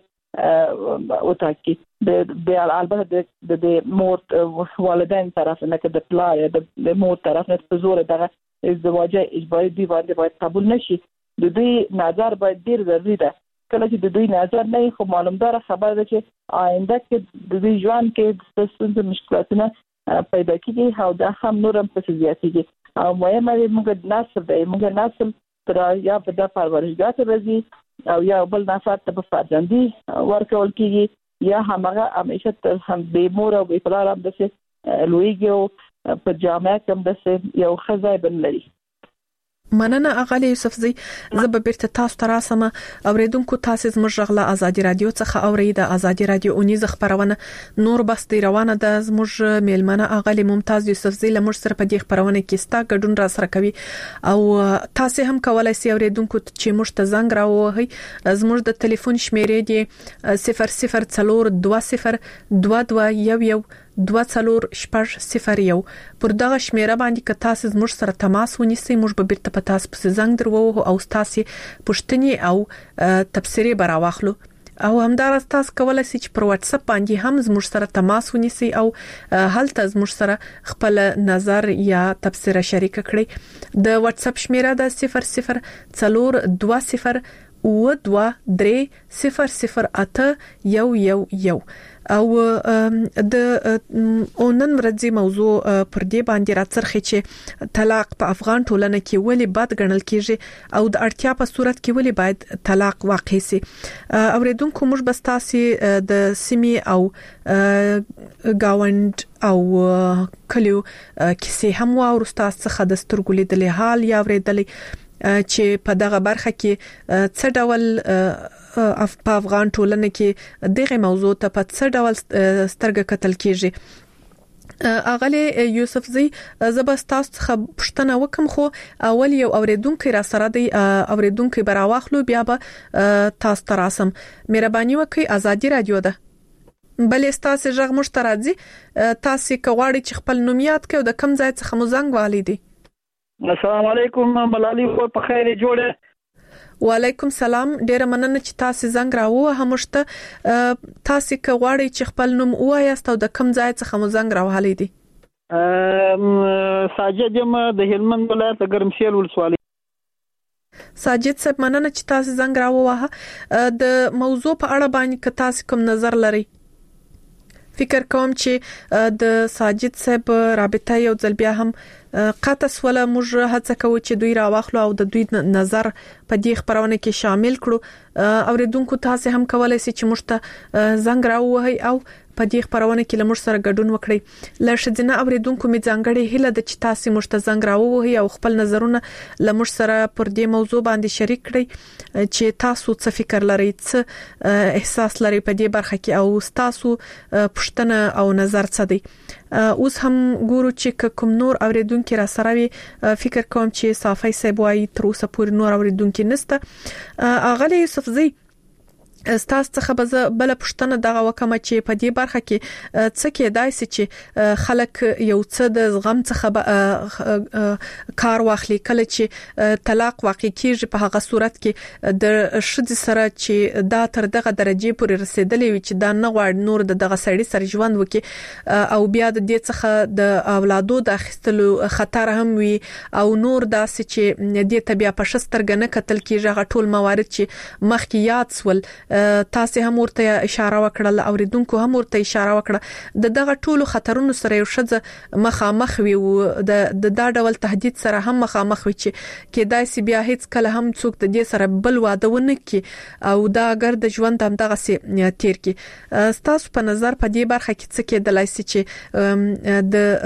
او تاکي د البته د د مور والدین طرف نه کې د پلار د مور طرف نه په زوره دغه ازدواج اجباري دی باندې باید قبول نشي د دې نظر باید ډیر ضروري ده کله چې د دوی نظر نه خو معلومدار خبر ده چې آینده کې د دوی ژوند کې د ستونزې مشکلاتونه پیدا کیږي او دا هم نورم په زیاتېږي او مهمه ده موږ نسل دی موږ نسل تر یا په د پرورشګاه ته راځي او یا بل نفر ته په فرزندي ورکول کیږي یا هغه همیشه تر هم به مور او به پلار هم د لویګو په جامعه کې هم د یو خزای بن لري مننه اغلی یوسفزی زب بیرته تاسو ته راسم اوریدونکو تاسو زموږ غلا ازادي رادیو څخه اورید ازادي رادیو اونیز خبرونه نور بس دی روانه د زموږ میلمنه اغلی ممتاز یوسفزی لمر سره په دې خبرونه کې ستا ګډون را سره کوي او تاسو هم کولای شئ اوریدونکو چې موږ ته زنګ راوهي زموږ د ټلیفون شمیرې دی صفر صفر څلور دوه صفر دوه دوه یو یو دوه څلور شپږ صفر یو پر دغه شمیره باندې که تاسو زموږ سره تماس ونیسئ موږ به بیرته په تاسو په زنګ درو او تاسو پوښتنې او تفسیرې براواخلو او همدارس تاسو کولای شئ چې پر واتس اپ باندې هم زموږ سره تماس ونیسئ او هلته زموږ سره خپل نظر یا تفسیر شریک کړئ د واتس اپ شمیره د صفر صفر څلور دوه صفر او دوه درې صفر صفر اته یو یو یو او د اونن ورځي موضوع پر دې باندې راڅرخي چې طلاق په افغان ټولنه کې ولې بد ګڼل کیږي او د اړتیا په صورت کې ولې باید طلاق واقع شي اوریدونکو موږ بس تاسو د سیمي او گاوند او کلیو کیسه هم ورسته څخه د سترګو لیدلې حال یا ورېدلې چې په دغه برخه کې څه ډول په افغان ټولنه کې دغه موضوع ته په څه ډول سترګه کتل کیږي اغلی یوسفزی زبستاس څخه پښتنه وکم خو اول یو اوریدونکو را سره دی اوریدونکو براواخلو بیا به تاسو ته راسم مهرباني وکړئ ازادي رادیو ده بلې تاسو ژغ مشترازي تاسو کوړی چې خپل نوم یاد کړئ د کم ځای څخه مزنګ والیدي السلام علیکم ملالي په خیر جوړه وعلیکم سلام ډیر مننه چې تاسو زنګ راوه همشته تاسو کوړی چې خپل نوم وایاست او د کم ځای څخه مزنګ راوهلی دي ساجد یم د هلمند ولایت ګرمسیل ولسوالۍ ساجد صاحب مننه چې تاسو زنګ راوه د موضوع په اړه باندې که تاسو کوم نظر لرئ فکر کوم چې د ساجد صاحب رابطه یو ځل بیا هم قطع سواله موږ هڅه کوو چې دوی راوخلو او د دوی نظر په دې خبرونه کې شامل کړو اوریدونکو تاسو هم کولای شئ چې موږ ته زنګ راووهي او په دې خبرونه کې لمر سره ګډون وکړئ لښدنه اوریدونکو می ځانګړي هله د چې تاسو موږ ته زنګ راووهي او خپل نظرونه لمر سره پر دې موضوع باندې شریک کړئ چې تاسو څه فکر لرئ څه احساس لرئ په دې برخه کې او تاسو پښتنه او نظر څه دی اوس هم ګورو چې کوم نور اوریدونکو را سره وي فکر کوم چې صافي سبوي تر اوسه پورې نور اوریدونکو نسته اغلی یوسفزی استاس څخه بل پښتنه دغه وکمه چې په دې برخه کې څه کې دای سي چې خلک یو څه د زغم څخه کار واخلي کله چې طلاق واقع کیږي په هغه صورت کې د شذ سره چې دا تر دغه درجه پورې رسیدلې وي چې دا نه غواړي نور دغه سړی سره ژوند وکړي او بیا د دې څخه د اولادو د اخیستلو خطر هم وي او نور داسې چې دې ته بیا په شسترګنه کتل کیږي هغه ټول موارد چې مخکې یاد سول تاسو هم ورته اشاره وکړه، اوریدونکو هم ورته اشاره وکړه، د دغه ټولو خطرونو سره یو شذ مخامخ وي او د دا ډول تهدید سره هم مخامخ وي چې کېدای سي بیا هیڅ کله هم څوک د دې سره بل واده ونه کړي او دا اگر د ژوند هم دغه سي تیر کی. تاسو په نظر په دې برخه کې څه کېدلای سي چې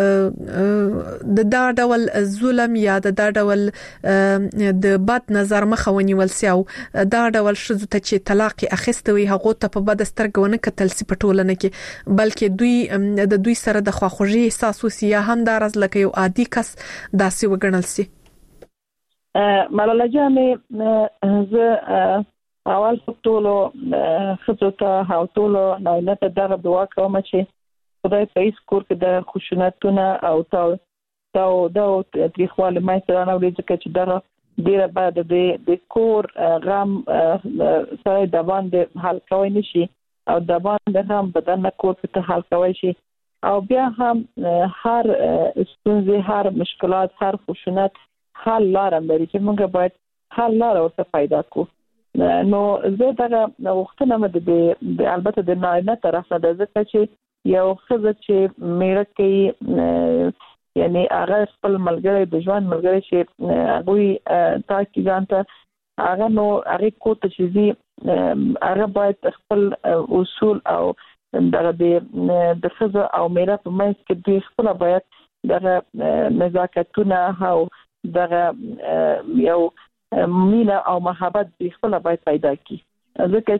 د د دا ډول ظلم یا د دا ډول د بد نظر مخه ونیول سي او دا ډول شذ ته چې طلاق اخیستوي هغه ته په بد سترګونه کتل سي په ټولنه کې، بلکې دوی د دوی سره د خواخوږي احساس وسي یا هم دارز لکه یو عادي کس داسې وګڼل سي. ملاله جانې زه اول ټولو خصوصا او ټولو نه ته دغه دعا کوم چې خدای په هیڅ کور کې د خشونتونه او تاو تاو د تاریخوالي مې سره نه ولې چې دغه ډیره بعد د کور غم سره د باندې حل کوي نشي او د باندې هم بدن کور ته حل کوي شي او بیا هم هر ستونزې، هر مشکلات، هر خشونت حل لاره لري چې موږ باید حل لاره ورته پیدا کړو. نو زه دا وختونه مده د البته د نارینه طرف نه د ځکه چې یو خزه چې میره کوي یعنی هغه خپل ملګری د ژوند ملګری چې هغه تاکي ځانته هغه نو هغه کوته چې زی هغه باید خپل اصول او دغه د خزه او میره په منځ کې دوی خپل باید دغه نزاکتونه او دغه یو مینا او محبت د خپل باید پیدا کی، ځکه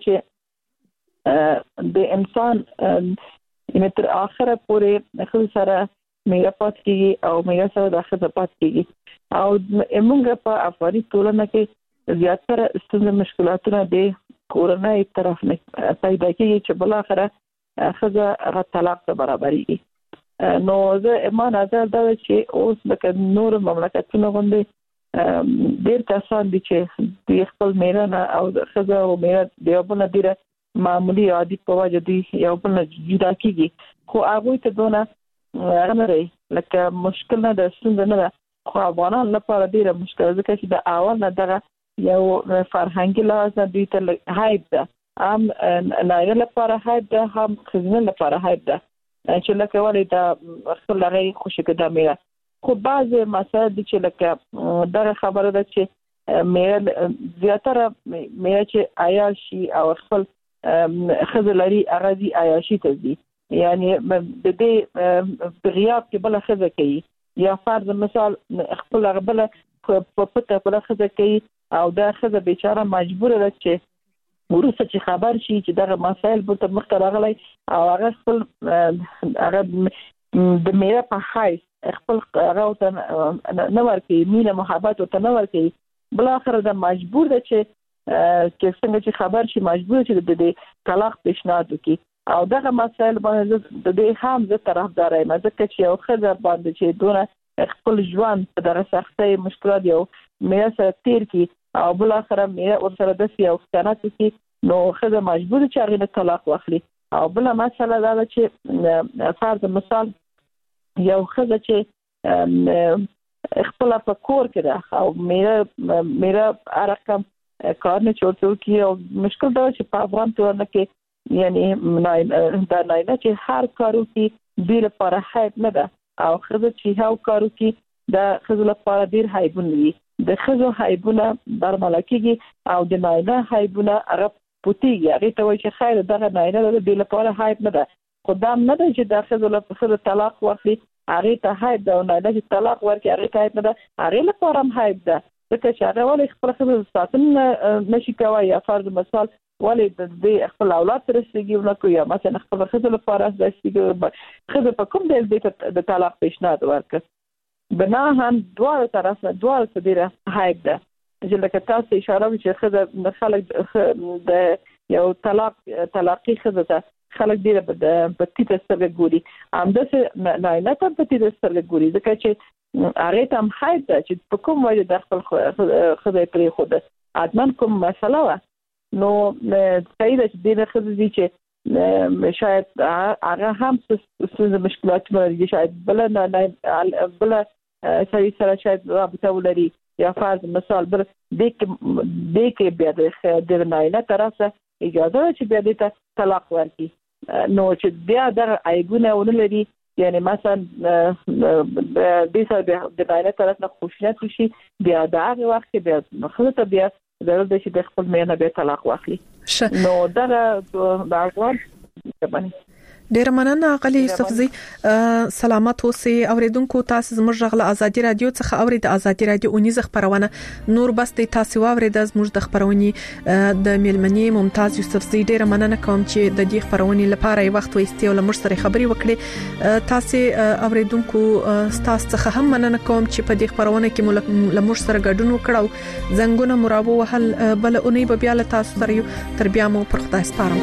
چې د انسان ان تر اخره پورې خپل سره میرا پات کیږي او میرا سره د اخره پات کیږي او موږ په افغاني ټولنه کې زیاتره ستونزې مشکلاتونه د کورنۍ طرف نه پیدا کیږي چې بل اخره خزه طلاق ته برابرېږي. نو زه ایمان ازل دا چې اوس د نور مملکتونو غوندي ډېر کسان دي چې د خپل میرانه او خزه او میرا دیوبنه ډیره معمولی عادي په وجه دي یو بل جدا کیږي، خو هغه ته دونه غنري لکه مشکل نه د ستونزه نه، خو افغانان لپاره ډیره مشکل ځکه چې د اول نه دغه یو فرهنګي لحاظ دوی ته هایب ده، هم نایره لپاره هایب ده، هم خزنه لپاره هایب ده چې لکه ولې دا خپل لغې خوشی کده میرا. خو بعض مسائل دي چې لکه دغه خبره ده چې مې زیاتره مې چې عیاشي او خپل خزلري اغازي عیاشي ته دي، یعنی د دې غیاب کې بل خزه کوي یا فرض مثال خپل غبل په پته په خزه کوي او دا خزه بیچاره مجبور ده چې ورسره چې خبر شي چې دغه مسائل به مخ ته راغلي او هغه خپل هغه د میرا په حیث خپل هغه ته نه ورکي مینه محبت ته نه ورکي، بل اخر دا مجبور ده چې چې څنګه چې خبر شي مجبور چې د دې طلاق پیشنهاد وکړي او دغه مسائل باندې د دې هم د طرفدار یم ځکه چې یو خزر باندې چې دونه خپل ژوند په دغه سختۍ مشکلات یو میرا سره تیر کی او بل اخر میرا ورسره د سیاو ستانات کی نو خزر مجبور چې هغه طلاق واخلي. او بل مسله دا چې فرض مثال یو خزه چې خپل په کور کې ده او میرا میرا رقم کار نه چورته کی او مشکل دا چې په افغان ټولنه کې یعنی دا نه چې هر کارو کې ډیر لپاره حیب نه ده او خزه چې هاو کارو کې د خزه لپاره ډیر حیبونه دي، د خزه حیبونه برمل کېږي او د نایله حیبونه هغه پوتیږي، هغه ته وایي چې خیر دغه نایله د دې لپاره حیب نه ده، خدام نه ده چې د خزه لپاره طلاق واخلي هغه ته حیب ده او نایله چې طلاق ورکړي هغه ته حیب نه ده، هغه لپاره هم حیب ده ځکه چې هغه ولې خپل خزه ساتنه نشي کوي یا فرض مثال ولې د خپل اولاد سره ستګي ونه یا مثلا خپل خزه لپاره د ستګي خزه په کوم ډول د طلاق پیشنهاد ورکړي بنا هم دوه طرف دوه صدره حیب ده چې لکه تاسو اشاره وکړئ چې خزه خلک د یو طلاق طلاقي خزه ته خلک ډیر په تیته سره ګوري، همداسې نه نه ته په تیته سره ګوري ځکه چې هغه ته حیب ده چې په کوم وجه د خپل خزه پرې خو ده ادمن کوم مسله و نو صحیح ده چې د خزه دي چې شاید هغه هم څه مشکلات لري، شاید بل نه بل صحیح سره شاید رابطه ولري یا فرض مثال بر د کې د کې بیا د نایله طرفه اجازه چې بیا د طلاق ورکړي. نو چې بیا د ایګونه ونلري یعنی مثلا د دې سره د باندې طرف نه خوشیت شي بیا دا هغه وخت کې بیا خلک بیا ضرورت دی چې د خپل مینه به طلاق واخلي. نو دا د اغوان باندې ډیر مننه غلی صفزي. سلامات اوسئ اوریدونکو. تاسو زموږ غل ازادي رادیو څخه اورید ازادي رادیو اونیز خبرونه نور بس د تاسو اورید زموږ د خبرونې د میلمنې ممتاز یوسفزي. ډیر مننه کوم چې د دې خبرونې لپاره یو وخت وایستي او لمر سره خبري وکړي. تاسو اوریدونکو تاسو څخه هم مننه کوم چې په دې خبرونه کې لمر سره ګډون وکړو. زنګونه مرابو وهل بل اونۍ به بیا له تاسو سره تر بیا مو پر خدای سپارم.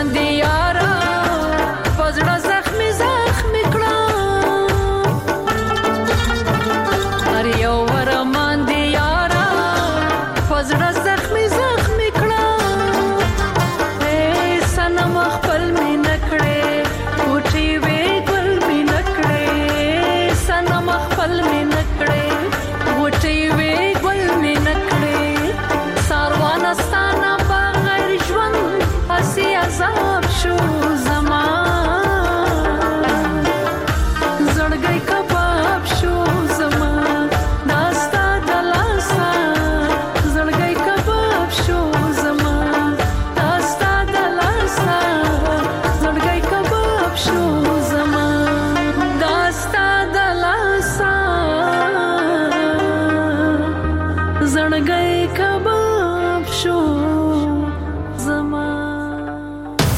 ورمان دی یارا پزړه زخمی زخمی کړه هر یو ورمان دی یارا پزړه زخمی زخمی کړه اے سنم خپل می نکړې وټي وې ګل می نکړې سنم خپل می نکړې وټي وې ګل می نکړې ساروان ستانه بغیر ژوند هسي عذاب شو